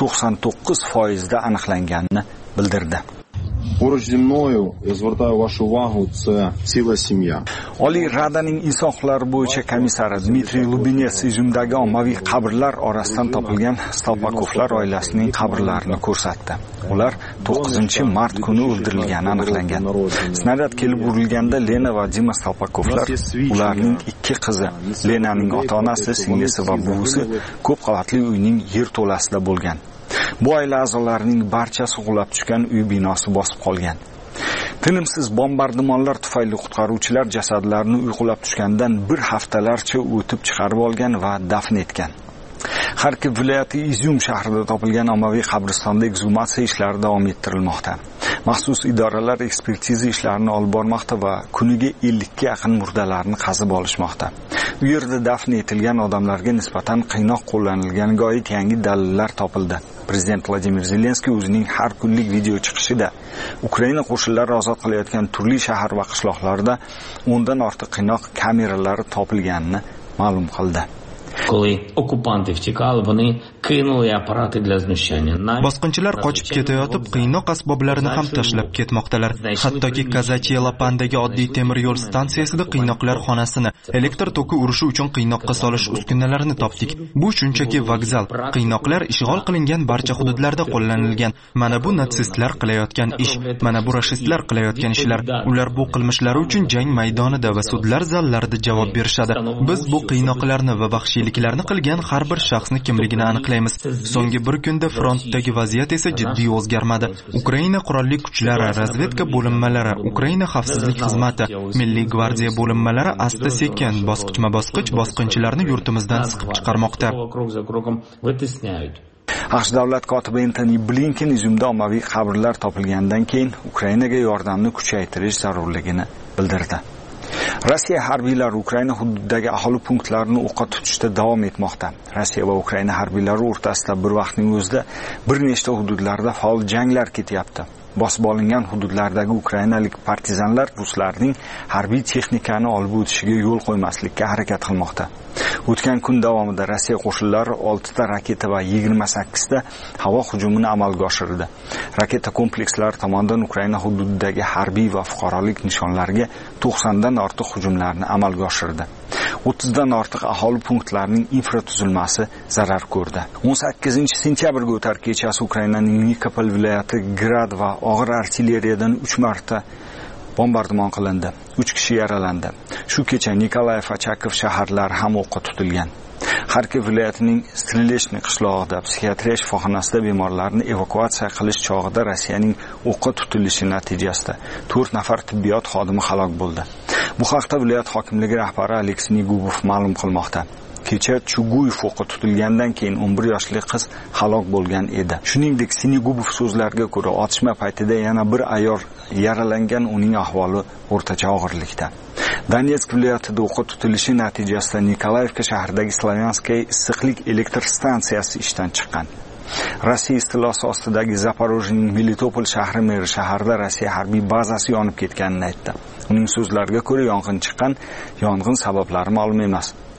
99% da aniqlanganini bildirdi. Поруч зі мною, я звертаю вашу увагу, це ціла сім'я. Oliy Radaning inson huquqlari bo'yicha komissari Dmitriy Lubinets Izumdagi ommaviy qabrlar orasidan topilgan Stalpakovlar oilasining qabrlarini ko'rsatdi. Ular 9-mart kuni o'ldirilgani aniqlangan. Snaryad kelib urilganda Lena va Dima Stalpakovlar, ularning 2 qizi, Lenaning ota-onasi, singlisi va buvisi ko'p qavatli uyning yerto'lasida bo'lgan. Bu oila a'zolarining barchasi qulab tushgan uy binosi bosib qolgan. Tinimsiz bombardimonlar tufayli qutqaruvchilar jasadlarni uyqulab tushgandan bir haftalarcha o'tib chiqarib olgan va dafn etgan. Xarkiv viloyati Izum shahrida topilgan ommaviy qabristonda eksgumatsiya ishlari davom ettirilmoqda. Maxsus idoralar ekspertiza ishlarini olib bormoqda va kuniga 50 ga yaqin murdalarni qazib olishmoqda. U yerda dafn etilgan odamlarga nisbatan qiynoq qo'llanilganiga oid yangi dalillar topildi. Prezident Vladimir Zelenskiy o'zining har kunlik video chiqishida Ukraina qo'shinlari ozod qilayotgan turli shahar va qishloqlarda 10 dan ortiq qiynoq kameralari topilganini ma'lum qildi. Коли окупанти втікали, вони кинули апарати для знущання. Bosqinchilar qochib ketayotib, qiynoq asboblarini ham tashlab ketmoqdalar. Hattoki Kazachiyelapandagi oddiy temir yo'l stansiyasida qiynoqlar xonasini, elektr toki urishi uchun qiynoqqa solish uskunalarini topdik. Bu shunchaki vokzal. Qiynoqlar ishg'ol qilingan barcha hududlarda qo'llanilgan. Mana bu natsistlar qilayotgan ish, mana bu rashistlar qilayotgan ishlar. Ular bu qilmishlari uchun jang maydonida va sudlar zallarida javob berishadi. Biz bu qiynoqlarni va vahshiyliklarni qilgan har bir shaxsni kimligini aniqlaymiz. So'nggi bir kunda frontdagi vaziyat esa jiddiy o'zgarmadi. Ukraina qurolli kuchlari, razvedka bo'linmalari, Ukraina xavfsizlik xizmati, Milliy gvardiya bo'linmalari asta-sekin bosqichma-bosqich bosqinchilarni yurtimizdan siqib chiqarmoqda. AQSh davlat kotibi Antony Blinken Izumda ommaviy qabrlar topilgandan keyin Ukrainaga yordamni kuchaytirish zarurligini bildirdi. Rossiya harbiylari Ukraina hududidagi aholi punktlarini o'qqa tutishda davom etmoqda. Rossiya va Ukraina harbiylari o'rtasida bir vaqtning o'zida bir nechta hududlarda faol janglar ketyapti. Bosib olingan hududlardagi ukrainalik partizanlar ruslarning harbiy texnikani olib o'tishiga yo'l qo'ymaslikka harakat qilmoqda. O'tgan kun davomida Rossiya qo'shinlari 6 ta raketa va 28 ta havo hujumini amalga oshirdi. Raketa komplekslari tomonidan Ukraina hududidagi harbiy va fuqarolik nishonlariga 90 dan ortiq hujumlarni amalga oshirdi. 30 dan ortiq aholi punktlarining infratuzilmasi zarar ko'rdi. 18-sentyabrga o'tar kechasi Ukrainaning Nikopol viloyati Grad va og'ir artilleriyadan 3 marta bombardimon qilindi. 3 kishi yaralandi. Shu kecha Nikolayev, Achakov shaharlari ham o'qqa tutilgan. Xarkiv viloyatining Strelechny qishlog'ida psixiatriya shifoxonasida bemorlarni evakuatsiya qilish chog'ida Rossiyaning o'qqa tutilishi natijasida 4 nafar tibbiyot xodimi halok bo'ldi. Bu haqda viloyat hokimligi rahbari Aleksey Gubov ma'lum qilmoqda. Kecha Chuguyev o'qqa tutilgandan keyin 11 yoshli qiz halok bo'lgan edi. Shuningdek, Sinigubov so'zlariga ko'ra, otishma paytida yana bir ayol yaralangan, uning ahvoli o'rtacha og'irlikda. Donetsk viloyatida o'qqa tutilishi natijasida Nikolayevka shahridagi Slavyanskaya issiqlik elektr stansiyasi ishdan chiqqan. Rossiya istilosi ostidagi Zaporojyening Melitopol shahri meri shaharda Rossiya harbiy bazasi yonib ketganini aytdi. Uning so'zlariga ko'ra, yong'in chiqqan, yong'in sabablari ma'lum emas.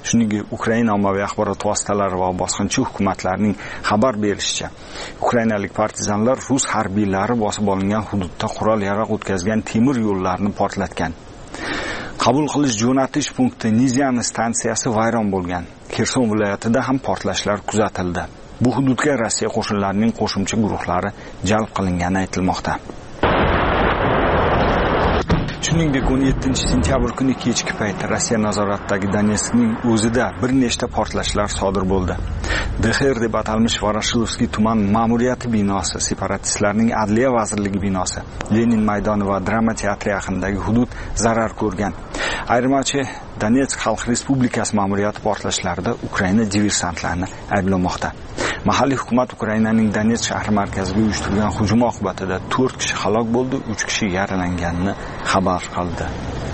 Shuningdek, Ukraina ommaviy axborot vositalari va bosqinchi hukumatlarning xabar berishicha, ukrainalik partizanlar rus harbiylari bosib olingan hududda qurol-yarog' o'tkazgan temir yo'llarni portlatgan. Qabul qilish jo'natish punkti Nizyani stansiyasi vayron bo'lgan. Xerson viloyatida ham portlashlar kuzatildi. Bu hududga Rossiya qo'shinlarining qo'shimcha guruhlari jalb qilingani aytilmoqda. Shuningdek, 17-sentyabr kuni kechki payt Rossiya nazoratidagi Donetskning o'zida bir nechta portlashlar sodir bo'ldi. DXR deb atalmish Voroshilovskiy tuman ma'muriyati binosi, separatistlarning Adliya vazirligi binosi, Lenin maydoni va drama teatri yaqinidagi hudud zarar ko'rgan. Ayirmachi Donetsk Xalq Respublikasi ma'muriyati portlashlarida Ukraina diversantlarini ayblamoqda. Mahalliy hukumat Ukrainaning Donetsk shahri markaziga uyushtirgan hujum oqibatida 4 kishi halok bo'ldi, 3 kishi yaralanganini xabar qildi.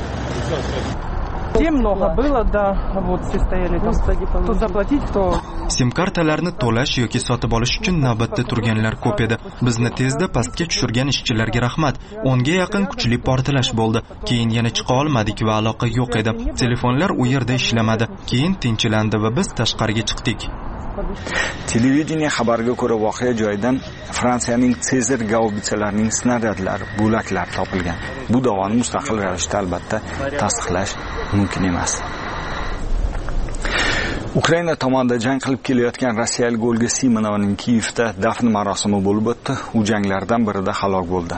Sim kartalarni to'lash yoki sotib olish uchun navbatda turganlar ko'p edi. Bizni tezda pastga tushirgan ishchilarga rahmat. 10 ga yaqin kuchli portlash bo'ldi. Keyin yana chiqa olmadik va aloqa yo'q edi. Telefonlar u yerda ishlamadi. Keyin tinchilandi va biz tashqariga chiqdik. Televideniya xabariga ko'ra, voqea joyidan Fransiyaning Cezar gaubitsalarining snaryadlari, bo'laklar topilgan. Bu da'voni mustaqil ravishda albatta tasdiqlash mumkin emas. Ukraina tomonidan jang qilib kelayotgan rossiyalik Olga Simonovaning Kiyevda dafn marosimi bo'lib o'tdi. U janglardan birida halok bo'ldi.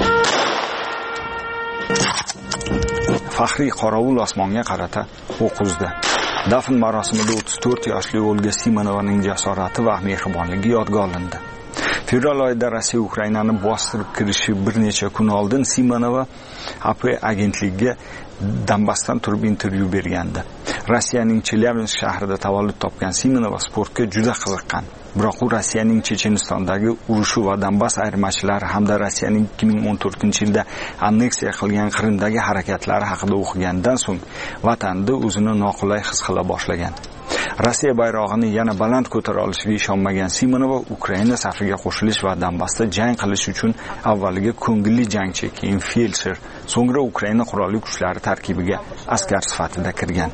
Faxriy qorovul osmonga qarata o'q uzdi. Dafn marosimida 34 yoshli Olga Simonovaning jasorati va mehribonligi yodga olindi. Fevral oyida Rossiya Ukrainani bostirib kirishi bir necha kun oldin Simonova AP agentligiga Donbassdan turib intervyu bergandi. Rossiyaning Chelyabinsk shahrida tavallud topgan Simonova sportga juda qiziqqan. Biroq u Rossiyaning Chechenistondagi urushi va Donbass ayirmachilari hamda Rossiyaning 2014-yilda anneksiya qilgan Qrimdagi harakatlari haqida o'qigandan so'ng vatanda o'zini noqulay his qila boshlagan. Rossiya bayrog'ini yana baland ko'tara olishiga ishonmagan Simonova Ukraina safiga qo'shilish va Donbassda jang qilish uchun avvaliga ko'ngilli jangchi, keyin feldsher, so'ngra Ukraina qurolli kuchlari tarkibiga askar sifatida kirgan.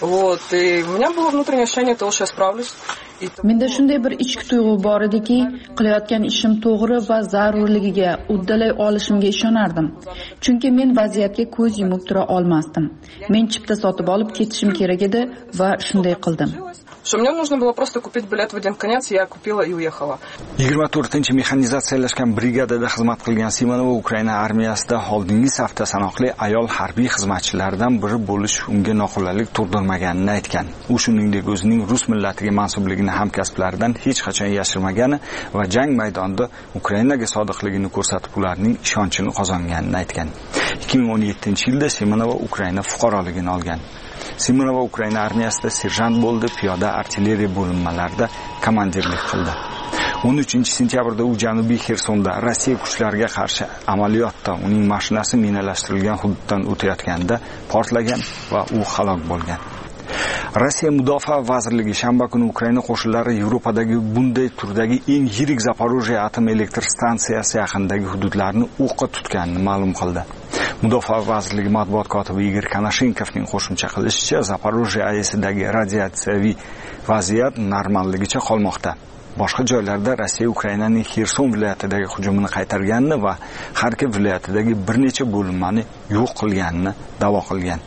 Menda shunday bir ichki tuyg'u bor ediki, qilayotgan ishim to'g'ri va zarurligiga uddalay olishimga ishonardim. Chunki men vaziyatga ko'z yumib tura olmasdim. Men chipta sotib olib ketishim kerak edi va shunday qildim. Что мне нужно было просто купить билет в один конец, я купила и уехала. 24-mexanizatsiyalashgan brigadada xizmat qilgan Simonova Ukraina armiyasida oldingi safda sanoqli ayol harbiy xizmatchilaridan biri bo'lish unga noqulaylik tug'dirmaganini aytgan. U shuningdek o'zining rus millatiga mansubligini hamkasblaridan hech qachon yashirmagani va jang maydonida Ukrainaga sodiqligini ko'rsatib ularning ishonchini qozonganini aytgan. 2017-yilda Simonova Ukraina fuqaroligini olgan. Simonova Ukraina armiyasida serjant bo'ldi, piyoda artilleriya bo'linmalarida komandirlik qildi. 13-sentyabrda u Janubiy Xersonda Rossiya kuchlariga qarshi amaliyotda uning mashinasi minalashtirilgan hududdan o'tayotganda portlagan va u halok bo'lgan. Rossiya Mudofaa vazirligi shanba kuni Ukraina qo'shinlari Yevropadagi bunday turdagi eng yirik Zaporojye atom elektr stansiyasi yaqinidagi hududlarni o'qqa tutganini ma'lum qildi. Mudofaa vazirligi matbuot kotibi Igor Konashenkovning qo'shimcha qilishicha, Zaporojye AESidagi radiatsiyaviy vaziyat normalligicha qolmoqda. Boshqa joylarda Rossiya Ukrainaning Xerson viloyatidagi hujumini qaytarganini va Xarkov viloyatidagi bir necha bo'linmani yo'q qilganini da'vo qilgan.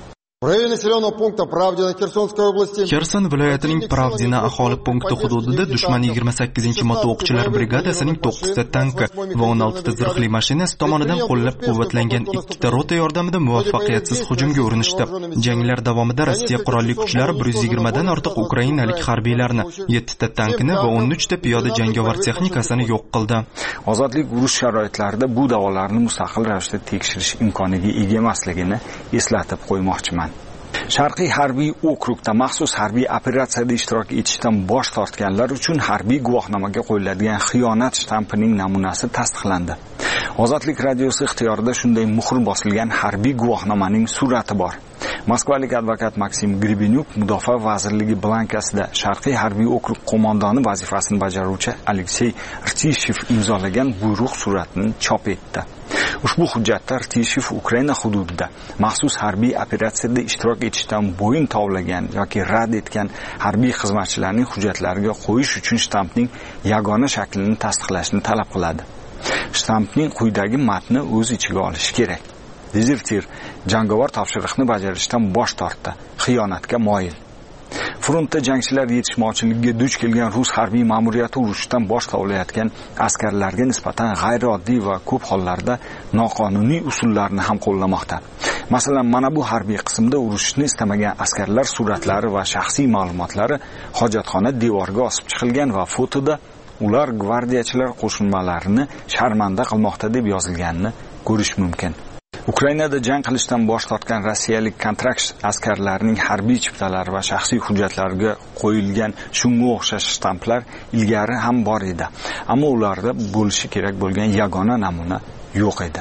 Xerson viloyatining Pravdina aholi punkti hududida dushman 28-moto'qchilar brigadasining 9 ta tanki va 16 ta zirhli mashinasi tomonidan qo'llab-quvvatlangan 2 ta rota yordamida muvaffaqiyatsiz hujumga urinishdi. Janglar davomida Rossiya qurolli kuchlari 120 dan ortiq ukrainalik harbiylarni, 7 ta tankini va 13 ta piyoda jangovar texnikasini yo'q qildi. Ozodlik urush sharoitlarida bu da'volarni mustaqil ravishda tekshirish imkoniga ega emasligini eslatib qo'ymoqchiman. Sharqiy harbiy okrugda maxsus harbiy operatsiyada ishtirok etishdan bosh tortganlar uchun harbiy guvohnomaga qo'yiladigan xiyonat shtampining namunasi tasdiqlandi. Ozodlik radiosi ixtiyorida shunday muhr bosilgan harbiy guvohnomaning surati bor. Moskvalik advokat Maksim Gribenyuk Mudofaa vazirligi blankasida Sharqiy harbiy okrug qo'mondoni vazifasini bajaruvchi Aleksey Rtishev imzolagan buyruq suratini chop etdi. Ushbu hujjatlar Rtishev Ukraina hududida maxsus harbiy operatsiyada ishtirok etishdan bo'yin tovlagan yoki rad etgan harbiy xizmatchilarning hujjatlariga qo'yish uchun shtampning yagona shaklini tasdiqlashni talab qiladi. Shtampning quyidagi matni o'z ichiga olishi kerak. Dezertir jangovar topshiriqni bajarishdan bosh tortdi, xiyonatga moyil. Frontda jangchilar yetishmovchiligiga duch kelgan rus harbiy ma'muriyati urushdan bosh tovlayotgan askarlarga nisbatan g'ayrioddiy va ko'p hollarda noqonuniy usullarni ham qo'llamoqda. Masalan, mana bu harbiy qismda urushni istamagan askarlar suratlari va shaxsiy ma'lumotlari hojatxona devoriga osib chiqilgan va fotoda ular gvardiyachilar qo'shinmalarini sharmanda qilmoqda deb yozilganini ko'rish mumkin. Ukrainada jang qilishdan bosh tortgan rossiyalik kontrakt askarlarining harbiy chiptalari va shaxsiy hujjatlariga qo'yilgan shunga o'xshash shtamplar ilgari ham bor edi, ammo ularda bo'lishi kerak bo'lgan yagona namuna yo'q edi.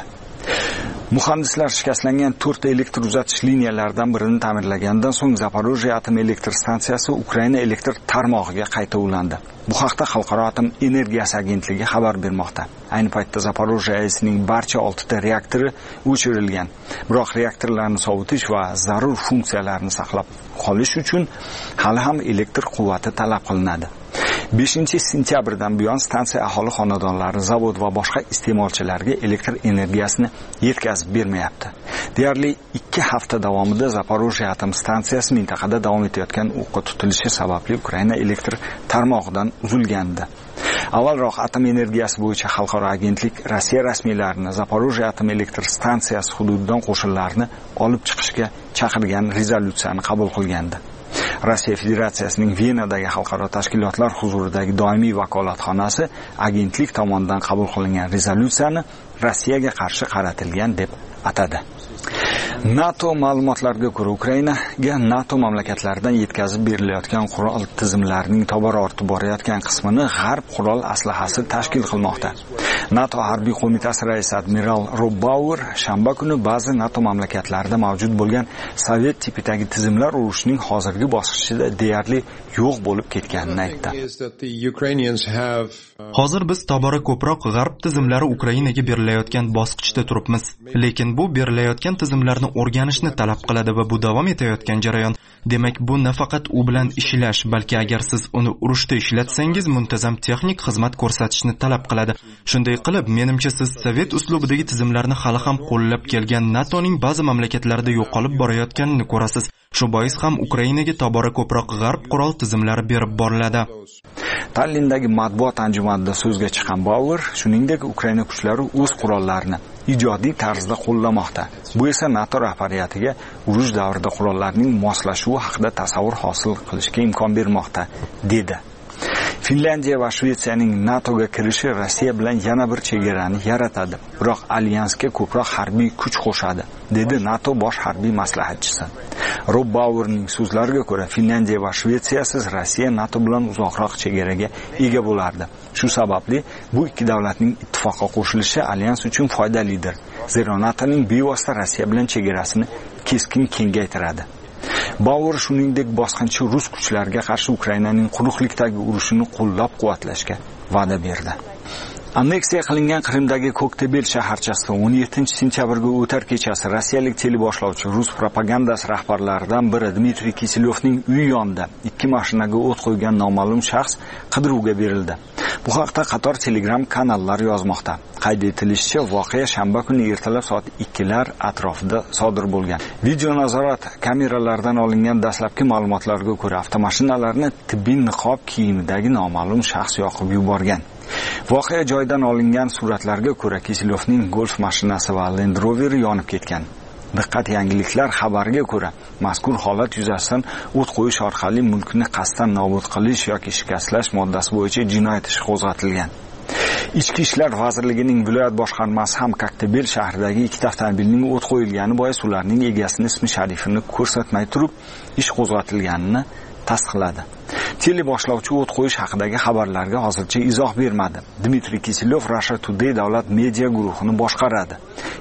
Muhandislar shikastlangan 4 elektr uzatish liniyalaridan birini ta'mirlagandan so'ng Zaporojye atom elektr stansiyasi Ukraina elektr tarmog'iga qayta ulandi. Bu haqda Xalqaro atom energiyasi agentligi xabar bermoqda. Ayni paytda Zaporojye AESning barcha 6 ta reaktori o'chirilgan. Biroq reaktorlarni sovutish va zarur funksiyalarni saqlab qolish uchun hali ham elektr quvvati talab qilinadi. 5-sentyabrdan buyon stansiya aholi xonadonlari, zavod va boshqa iste'molchilarga elektr energiyasini yetkazib bermayapti. Deyarli 2 hafta davomida Zaporojye atom stansiyasi mintaqada davom etayotgan o'qqa tutilishi sababli Ukraina elektr tarmog'idan uzilgandi. Avvalroq atom energiyasi bo'yicha xalqaro agentlik Rossiya rasmiylarini Zaporojye atom elektr stansiyasi hududidan qo'shinlarni olib chiqishga chaqirgan rezolyutsiyani qabul qilgandi. Rossiya Federatsiyasining Venadagi xalqaro tashkilotlar huzuridagi doimiy vakolatxonasi agentlik tomonidan qabul qilingan rezolyutsiyani Rossiyaga qarshi qaratilgan deb atadi. NATO ma'lumotlariga ko'ra, Ukrainaga NATO mamlakatlaridan yetkazib berilayotgan qurol tizimlarining tobora ortib borayotgan qismini G'arb qurol aslahasi tashkil qilmoqda. NATO harbiy qo'mitasi raisi admiral Rob Bauer shanba kuni ba'zi NATO mamlakatlarida mavjud bo'lgan sovet tipidagi tizimlar urushning hozirgi bosqichida deyarli yo'q bo'lib ketganini aytdi. Hozir biz tobora ko'proq G'arb tizimlari Ukrainaga berilayotgan bosqichda turibmiz, lekin bu berilayotgan tizimlarni o'rganishni talab qiladi va bu davom etayotgan jarayon. Demak, bu nafaqat u bilan ishlash, balki agar siz uni urushda ishlatsangiz, muntazam texnik xizmat ko'rsatishni talab qiladi. Shunday qilib, menimcha siz sovet uslubidagi tizimlarni hali ham qo'llab kelgan NATOning ba'zi mamlakatlarida yo'qolib borayotganini ko'rasiz. Shu bois ham Ukrainaga tobora ko'proq G'arb qurol tizimlari berib boriladi. Tallindagi matbuot anjumanida so'zga chiqqan Bauer, shuningdek, Ukraina kuchlari o'z qurollarini ijodiy tarzda qo'llamoqda. Bu esa NATO rahbariyatiga urush davrida qurollarning moslashuvi haqida tasavvur hosil qilishga imkon bermoqda, dedi. Finlandiya va Shvetsiyaning NATOga kirishi Rossiya bilan yana bir chegarani yaratadi, biroq alyansga ko'proq harbiy kuch qo'shadi, dedi NATO bosh harbiy maslahatchisi. Rob Bauerning so'zlariga ko'ra, Finlandiya va Shvetsiyasiz Rossiya NATO bilan uzoqroq chegaraga ega bo'lardi. Shu sababli bu ikki davlatning ittifoqqa qo'shilishi alyans uchun foydalidir. Zero NATOning bevosita Rossiya bilan chegarasini keskin kengaytiradi. Bauer shuningdek bosqinchi rus kuchlariga qarshi Ukrainaning quruqlikdagi urushini qo'llab-quvvatlashga va'da berdi. Anneksiya qilingan Qrimdagi Koktebel shaharchasida 17-sentyabrga o'tar kechasi rossiyalik teleboshlovchi rus propagandasi rahbarlaridan biri Dmitriy Kiselyovning uyi yonida 2 mashinaga o't qo'ygan noma'lum shaxs qidiruvga berildi. Bu haqda qator Telegram kanallar yozmoqda. Qayd etilishicha, voqea shanba kuni ertalab soat 2lar atrofida sodir bo'lgan. Video nazorat kameralaridan olingan dastlabki ma'lumotlarga ko'ra, avtomashinalarni tibbiy niqob kiyimidagi noma'lum shaxs yoqib yuborgan. Voqea joyidan olingan suratlarga ko'ra, Kiselyovning Golf mashinasi va Land Rover yonib ketgan. Diqqat yangiliklar xabariga ko'ra, mazkur holat yuzasidan o't qo'yish orqali mulkni qasddan nobud qilish yoki shikastlash moddasi bo'yicha jinoyat ishi qo'zg'atilgan. Ichki ishlar vazirligining viloyat boshqarmasi ham Koktebel shahridagi 2 avtomobilning o't qo'yilgani bois ularning egasining ismi sharifini ko'rsatmay turib ish qo'zg'atilganini tasdiqladi. Teleboshlovchi o't qo'yish haqidagi xabarlarga hozircha izoh bermadi. Dmitriy Kiselyov Russia Today davlat media guruhini boshqaradi.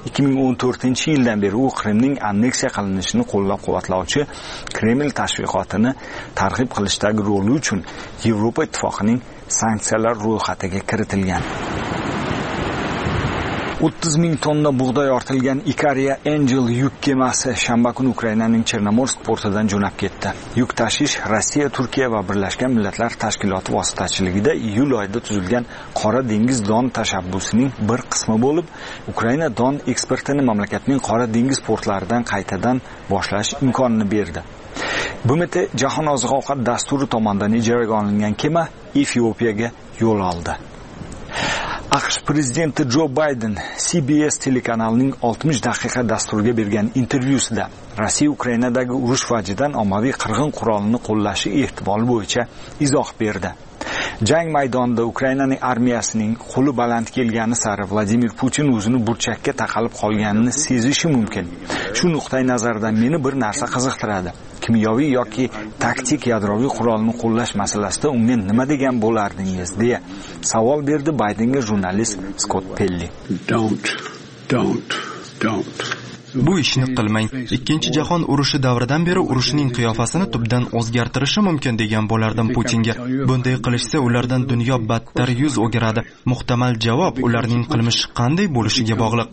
2014-yildan beri u Qrimning anneksiya qilinishini qo'llab-quvvatlovchi Kreml tashviqotini targ'ib qilishdagi roli uchun Yevropa ittifoqining sanksiyalar ro'yxatiga kiritilgan. 30 ming tonna bug'doy ortilgan Ikaria Angel yuk kemasi shanba kuni Ukrainaning Chernomorsk portidan jo'nab ketdi. Yuk tashish Rossiya, Turkiya va Birlashgan Millatlar Tashkiloti vositachiligida iyul oyida tuzilgan Qora dengiz don tashabbusining bir qismi bo'lib, Ukraina don eksportini mamlakatning Qora dengiz portlaridan qaytadan boshlash imkonini berdi. BMT Jahon oziq-ovqat dasturi tomonidan ijaraga olingan kema Efiopiyaga yo'l oldi. AQSh prezidenti Jo Bayden CBS telekanalining 60 daqiqa dasturiga bergan intervyusida Rossiya Ukrainadagi urush vajidan ommaviy qirg'in qurolini qo'llashi ehtimoli bo'yicha izoh berdi. Jang maydonida Ukrainaning armiyasining qo'li baland kelgani sari Vladimir Putin o'zini burchakka taqalib qolganini sezishi mumkin. Shu nuqtai nazardan meni bir narsa qiziqtiradi. Kimyoviy yoki taktik yadroviy qurolni qo'llash masalasida unga nima degan bo'lardingiz deya savol berdi Baydenga jurnalist Scott Pelley. Don't. Bu ishni qilmang. Ikkinchi jahon urushi davridan beri urushning qiyofasini tubdan o'zgartirishi mumkin degan bo'lardim Putinga. Bunday qilishsa ulardan dunyo battar yuz o'giradi. Muhtamal javob ularning qilmishi qanday bo'lishiga bog'liq.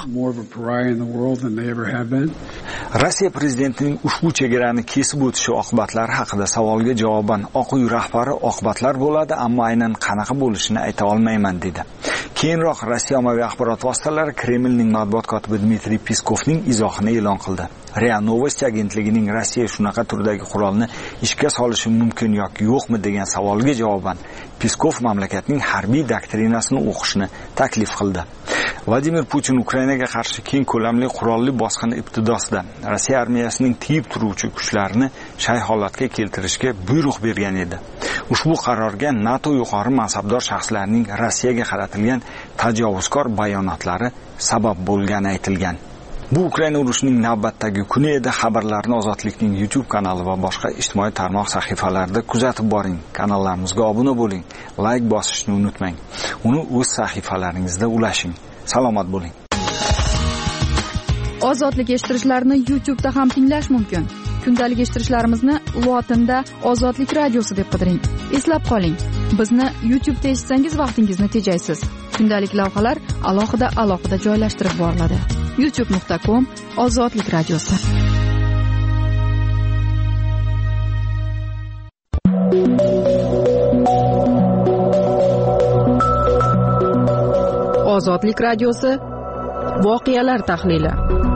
Rossiya prezidentining ushbu chegarani kesib o'tishi oqibatlari haqida savolga javoban Oq uy rahbari oqibatlar bo'ladi, ammo aynan qanaqa bo'lishini ayta olmayman dedi. Keyinroq Rossiya ommaviy axborot vositalari Kremlning matbuot kotibi Dmitriy Peskovning izohini e'lon qildi. RIA Novosti agentligining Rossiya shunaqa turdagi qurolni ishga solishi mumkin yoki yo'qmi degan savolga javoban Peskov mamlakatning harbiy doktrinasini o'qishni taklif qildi. Vladimir Putin Ukrainaga qarshi keng ko'lamli qurolli bosqin ibtidosida Rossiya armiyasining tiyib turuvchi kuchlarini shay holatga keltirishga buyruq bergan edi. Ushbu qarorga NATO yuqori mansabdor shaxslarining Rossiyaga qaratilgan tajovuzkor bayonotlari sabab bo'lgani aytilgan. Bu Ukraina urushining navbatdagi kuni edi. Xabarlarni Ozodlikning YouTube kanali va boshqa ijtimoiy tarmoq sahifalarida kuzatib boring. Kanallarimizga obuna bo'ling, like bosishni unutmang. Uni o'z sahifalaringizda ulashing. Salomat bo'ling. Ozodlik eshittirishlarni YouTube'da ham tinglash mumkin. Kundalik eshittirishlarimizni lotinda Ozodlik radiosi deb qidiring. Eslab qoling, bizni YouTube'da eshitsangiz vaqtingizni tejaysiz. Kundalik lavhalar alohida joylashtirib boriladi. youtube.com Ozodlik radiosi. Ozodlik radiosi voqealar tahlili.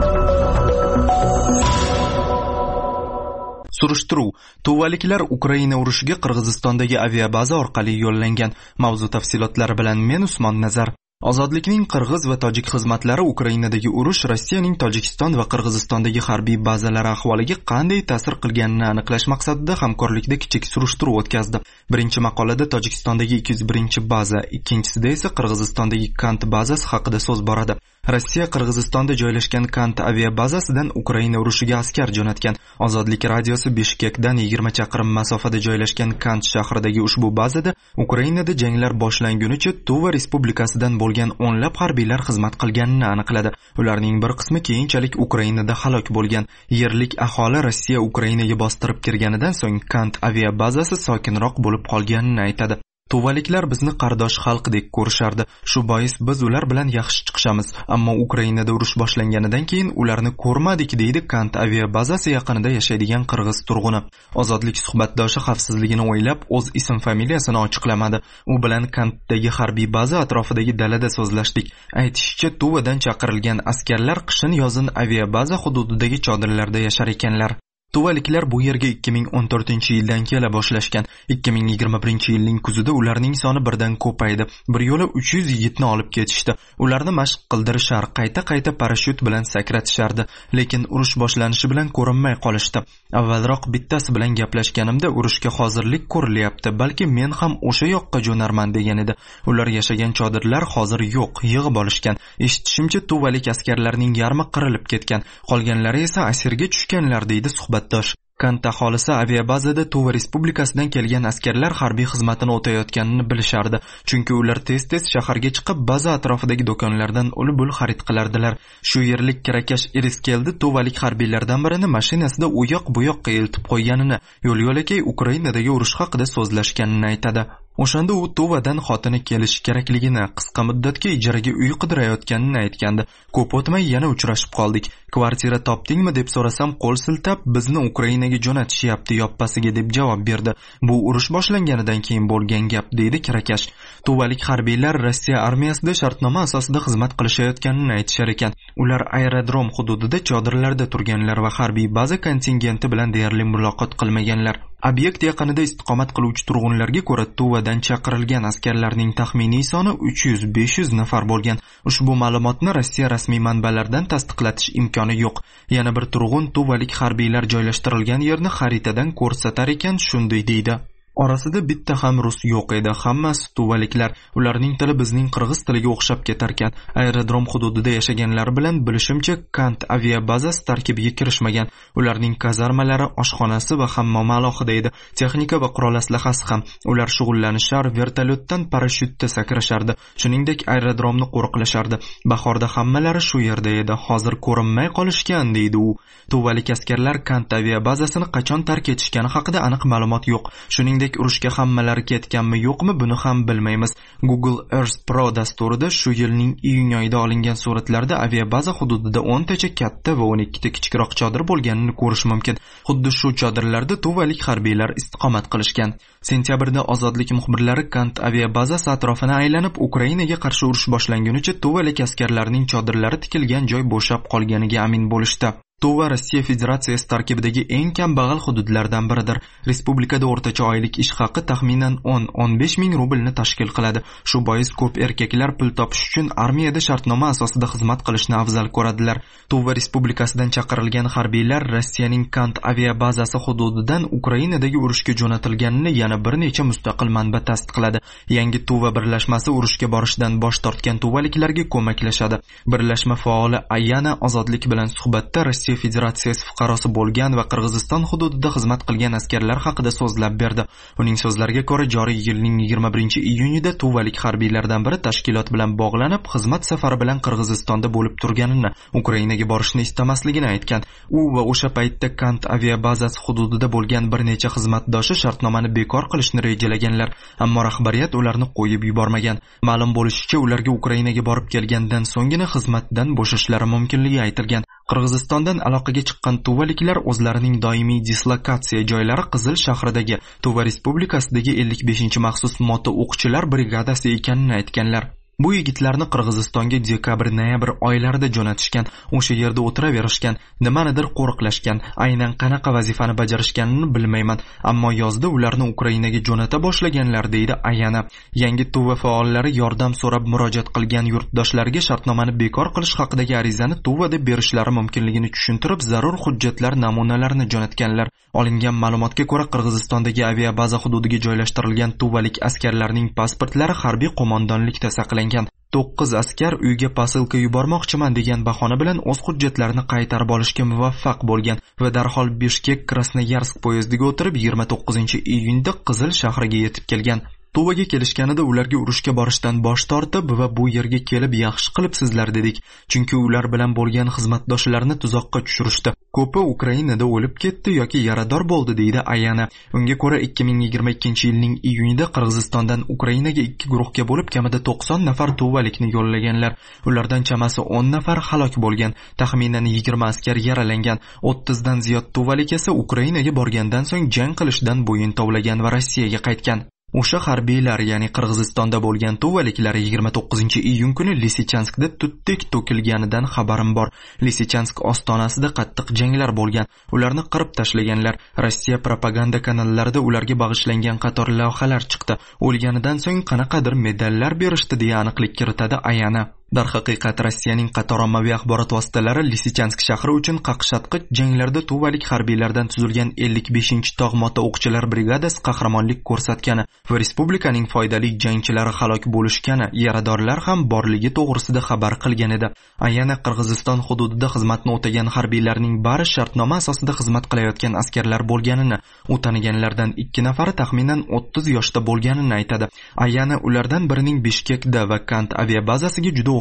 Surishtiruv: tuvaliklar Ukraina urushiga Qirg'izistondagi aviabaza orqali yo'llangan. Mavzu tafsilotlari bilan men Usmon Nazar. Ozodlikning qirg'iz va tojik xizmatlari Ukrainadagi urush Rossiyaning Tojikiston va Qirg'izistondagi harbiy bazalari ahvoliga qanday ta'sir qilganini aniqlash maqsadida hamkorlikda kichik surishtiruv o'tkazdi. Birinchi maqolada Tojikistondagi 201-baza, ikkinchisida esa Qirg'izistondagi Kant bazasi haqida so'z boradi. Rossiya Qirg'izistonda joylashgan Kant aviabazasidan Ukraina urushiga askar jo'natgan. Ozodlik radiosi Bishkekdan 20 chaqirim masofada joylashgan Kant shahridagi ushbu bazada Ukrainada janglar boshlangunicha Tuva respublikasidan bo'lgan o'nlab harbiylar xizmat qilganini aniqladi. Ularning bir qismi keyinchalik Ukrainada halok bo'lgan. Yerlik aholi Rossiya Ukrainaga bostirib kirganidan so'ng Kant aviabazasi sokinroq bo'lib qolganini aytadi. Tuvaliklar bizni qardosh xalqdek ko'rishardi. Shu bois biz ular bilan yaxshi chiqishamiz. Ammo Ukrainada urush boshlanganidan keyin ularni ko'rmadik, deydi Kant aviabazasi yaqinida yashaydigan qirg'iz turg'uni. Ozodlik suhbatdoshi xavfsizligini o'ylab o'z ism-familiyasini ochiqlamadi. U bilan Kantdagi harbiy baza atrofidagi dalada so'zlashdik. Aytishicha, Tuvadan chaqirilgan askarlar qishin-yozin aviabaza hududidagi chodirlarda yashar ekanlar. Tuvaliklar bu yerga 2014-yildan kela boshlashgan. 2021-yilning kuzida ularning soni birdan ko'paydi. Bir yo'la 300 yigitni olib ketishdi. Ularni mashq qildirishar, qayta parashyut bilan sakratishardi. Lekin urush boshlanishi bilan ko'rinmay qolishdi. Avvalroq bittasi bilan gaplashganimda urushga hozirlik ko'rilyapti, balki men ham o'sha yoqqa jo'narman degan edi. Ular yashagan chodirlar hozir yo'q, yig'ib olishgan. Eshitishimcha, tuvalik askarlarning yarmi qirilib ketgan. Qolganlari esa asirga tushganlar, deydi suhbat. Kant aholisi aviabazada Tuva respublikasidan kelgan askarlar harbiy xizmatini o'tayotganini bilishardi. Chunki ular tez-tez shaharga chiqib, baza atrofidagi do'konlardan ul-bul xarid qilardilar. Shu yerlik kirakash Iriskeldi tuvalik harbiylardan birini mashinasida u yoq bu yoqqa eltib qo'yganini, yo'l-yo'lakay Ukrainadagi urush haqida so'zlashganini aytadi. O'shanda u Tuvadan xotini kelishi kerakligini, qisqa muddatga ijaraga uy qidirayotganini aytgandi. Ko'p o'tmay yana uchrashib qoldik. Kvartira topdingmi deb so'rasam, qo'l siltab, bizni Ukrainaga jo'natishyapti yoppasiga deb javob berdi. Bu urush boshlanganidan keyin bo'lgan gap, deydi Kirakash. Tuvalik harbiylar Rossiya armiyasida shartnoma asosida xizmat qilishayotganini aytishar ekan. Ular aerodrom hududida chodirlarda turganlar va harbiy baza kontingenti bilan deyarli muloqot qilmaganlar. Obyekt yaqinida istiqomat qiluvchi turg'unlarga ko'ra Tuvadan chaqirilgan askarlarning taxminiy soni 300-500 nafar bo'lgan. Ushbu ma'lumotni Rossiya rasmiy manbalaridan tasdiqlatish imkoni yo'q. Yana bir turg'un tuvalik harbiylar joylashtirilgan yerni xaritadan ko'rsatar ekan, shunday deydi. Orasida bitta ham rus yo'q edi, hammasi tuvaliklar. Ularning tili bizning qirg'iz tiliga o'xshab ketarkan. Aerodrom hududida yashaganlar bilan bilishimcha Kant aviabazasi tarkibiga kirishmagan. Ularning kazarmalari, oshxonasi va hammom alohida edi. Texnika va qurol aslahasi ham. Ular shug'ullanishar, vertolyotdan parashyutda sakrashardi. Shuningdek, aerodromni qo'riqlashardi. Bahorda hammalari shu yerda edi. Hozir ko'rinmay qolishgan, deydi u. Tuvalik askarlar Kant aviabazasini qachon tark etishgani haqida aniq ma'lumot yo'q. Shuningdek, urushga hammalari ketganmi yo'qmi buni ham bilmaymiz. Google Earth Pro dasturida shu yilning iyun oyida olingan suratlarda aviabaza hududida 10 tacha katta va 12 ta kichikroq chodir bo'lganini ko'rish mumkin. Xuddi shu chodirlarda tuvalik harbiylar istiqomat qilishgan. Sentyabrda ozodlik muxbirlari Kant aviabazasi atrofini aylanib, Ukrainaga qarshi urush boshlangunicha tuvalik askarlarining chodirlari tikilgan joy bo'shab qolganiga amin bo'lishdi. Tuva Rossiya Federatsiyasi tarkibidagi eng kambag'al hududlardan biridir. Respublikada o'rtacha oylik ish haqi taxminan 10-15 ming rublni tashkil qiladi. Shu bois ko'p erkaklar pul topish uchun armiyada shartnoma asosida xizmat qilishni afzal ko'radilar. Tuva respublikasidan chaqirilgan harbiylar Rossiyaning Kant aviabazasi hududidan Ukrainadagi urushga jo'natilganini yana bir necha mustaqil manba tasdiqladi. Yangi Tuva birlashmasi urushga borishdan bosh tortgan tuvaliklarga ko'maklashadi. Birlashma faoli Ayana ozodlik bilan suhbatda Rossiya Federatsiyasi fuqarosi bo'lgan va Qirg'iziston hududida xizmat qilgan askarlar haqida so'zlab berdi. Uning so'zlariga ko'ra, joriy yilning 21-iyunida tuvalik harbiylardan biri tashkilot bilan bog'lanib, xizmat safari bilan Qirg'izistonda bo'lib turganini, Ukrainaga borishni istamasligini aytgan. U va o'sha paytda Kant aviabazasi hududida bo'lgan bir necha xizmatdoshi shartnomani bekor qilishni rejalaganlar, ammo rahbariyat ularni qo'yib yubormagan. Ma'lum bo'lishicha, ularga Ukrainaga borib kelgandan so'nggina xizmatdan bo'shashlari mumkinligi aytilgan. Qirg'izistondan aloqaga chiqqan tuvaliklar o'zlarining doimiy dislokatsiya joylari Qizil shahridagi Tuva respublikasidagi 55-maxsus moto o'qchilar brigadasi ekanini aytganlar. Bu yigitlarni Qirg'izistonga dekabr-noyabr oylarida jo'natishgan, o'sha yerda o'tiraverishgan, nimanidir qo'riqlashgan, aynan qanaqa vazifani bajarishganini bilmayman, ammo yozda ularni Ukrainaga jo'nata boshlaganlar, deydi Ayana. Yangi Tuva faollari yordam so'rab murojaat qilgan yurtdoshlarga shartnomani bekor qilish haqidagi arizani Tuvada berishlari mumkinligini tushuntirib, zarur hujjatlar namunalarini jo'natganlar. Olingan ma'lumotga ko'ra, Qirg'izistondagi aviabaza hududiga joylashtirilgan tuvalik askarlarning pasportlari harbiy qo'mondonlikda saqlangan. 9 askar uyga posilka yubormoqchiman degan bahona bilan o'z hujjatlarini qaytarib olishga muvaffaq bo'lgan va darhol Bishkek Krasnoyarsk poyezdiga o'tirib 29-iyunda Qizil shahriga yetib kelgan. Tuvaga kelishganida ularga urushga borishdan bosh tortib va bu yerga kelib yaxshi qilibsizlar dedik, chunki ular bilan bo'lgan xizmatdoshlarini tuzoqqa tushirishdi. Ko'pi Ukrainada o'lib ketdi yoki yarador bo'ldi, deydi Ayana. Unga ko'ra 2022-yilning iyunida Qirg'izistondan Ukrainaga 2 guruhga bo'lib kamida 90 nafar tuvalikni yo'llaganlar. Ulardan chamasi 10 nafar halok bo'lgan, taxminan 20 askar yaralangan. 30 dan ziyod tuvalik esa Ukrainaga borgandan so'ng jang qilishdan bo'yin tovlagan va Rossiyaga qaytgan. O'sha harbiylar, ya'ni Qirg'izistonda bo'lgan tuvaliklar 29-iyun kuni Lisichanskda tutdek to'kilganidan xabarim bor. Lisichansk ostonasida qattiq janglar bo'lgan. Ularni qirib tashlaganlar. Rossiya propaganda kanallarida ularga bag'ishlangan qator lavhalar chiqdi. O'lganidan so'ng qanaqadir medallar berishdi deya aniqlik kiritadi Ayana. Darhaqiqat Rossiyaning qator ommaviy axborot vositalari Lisichansk shahri uchun qaqshatqich janglarda tuvalik harbiylardan tuzilgan 55-tog' moto o'qchilar brigadasi qahramonlik ko'rsatgani va respublikaning foydali jangchilari halok bo'lishgani, yaradorlar ham borligi to'g'risida xabar qilgan edi. Ayana Qirg'iziston hududida xizmatni o'tagan harbiylarning bari shartnoma asosida xizmat qilayotgan askarlar bo'lganini, u taniganlardan 2 nafari taxminan 30 yoshda bo'lganini aytadi. Ayana ulardan birining Bishkekda va Kant aviabazasiga juda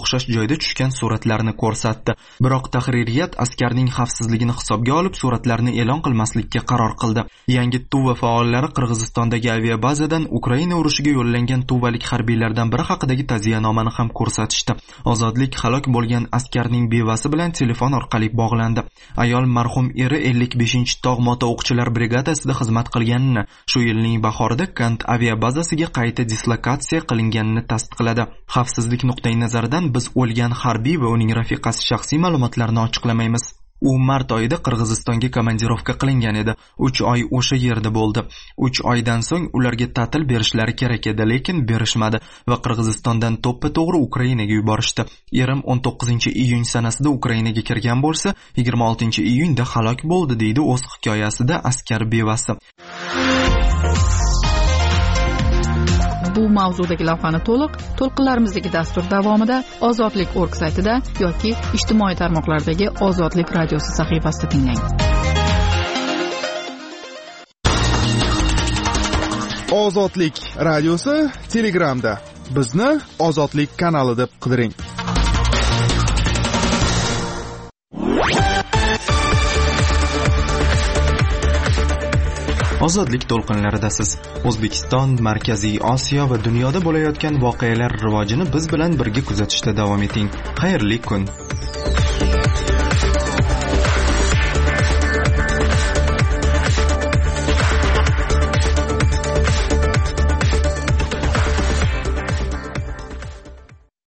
o'xshash joyda tushgan suratlarni ko'rsatdi. Biroq tahririyat askarning xavfsizligini hisobga olib suratlarni e'lon qilmaslikka qaror qildi. Yangi Tuva faollari Qirg'izistondagi aviabazadan Ukraina urushiga yo'llangan tuvalik harbiylardan biri haqidagi ta'ziyanomani ham ko'rsatishdi. Ozodlik halok bo'lgan askarning bevasi bilan telefon orqali bog'landi. Ayol marhum eri 55-tog' mota o'qchilar brigadasida xizmat qilganini, shu yilning bahorida Kant aviabazasiga qayta dislokatsiya qilinganini tasdiqladi. Xavfsizlik nuqtai nazaridan biz o'lgan harbiy va uning rafiqasi shaxsiy ma'lumotlarini ochiqlamaymiz. U mart oyida Qirg'izistonga komandirovka qilingan edi. 3 oy o'sha yerda bo'ldi. 3 oydan so'ng ularga ta'til berishlari kerak edi, lekin berishmadi va Qirg'izistondan to'ppa-to'g'ri Ukrainaga yuborishdi. Erim 19-iyun sanasida Ukrainaga kirgan bo'lsa, 26-iyunda halok bo'ldi, deydi o'z hikoyasida askar bevasi. Bu mavzudagi lavhani to'lqinlarimizdagi dastur davomida ozodlik.org saytida yoki ijtimoiy tarmoqlardagi Ozodlik radiosi sahifasida tinglang. Ozodlik radiosi Telegramda. Bizni Ozodlik kanali deb qidiring. Ozodlik to'lqinlaridasiz. O'zbekiston, Markaziy Osiyo va dunyoda bo'layotgan voqealar rivojini biz bilan birga kuzatishda davom eting. Xayrli kun.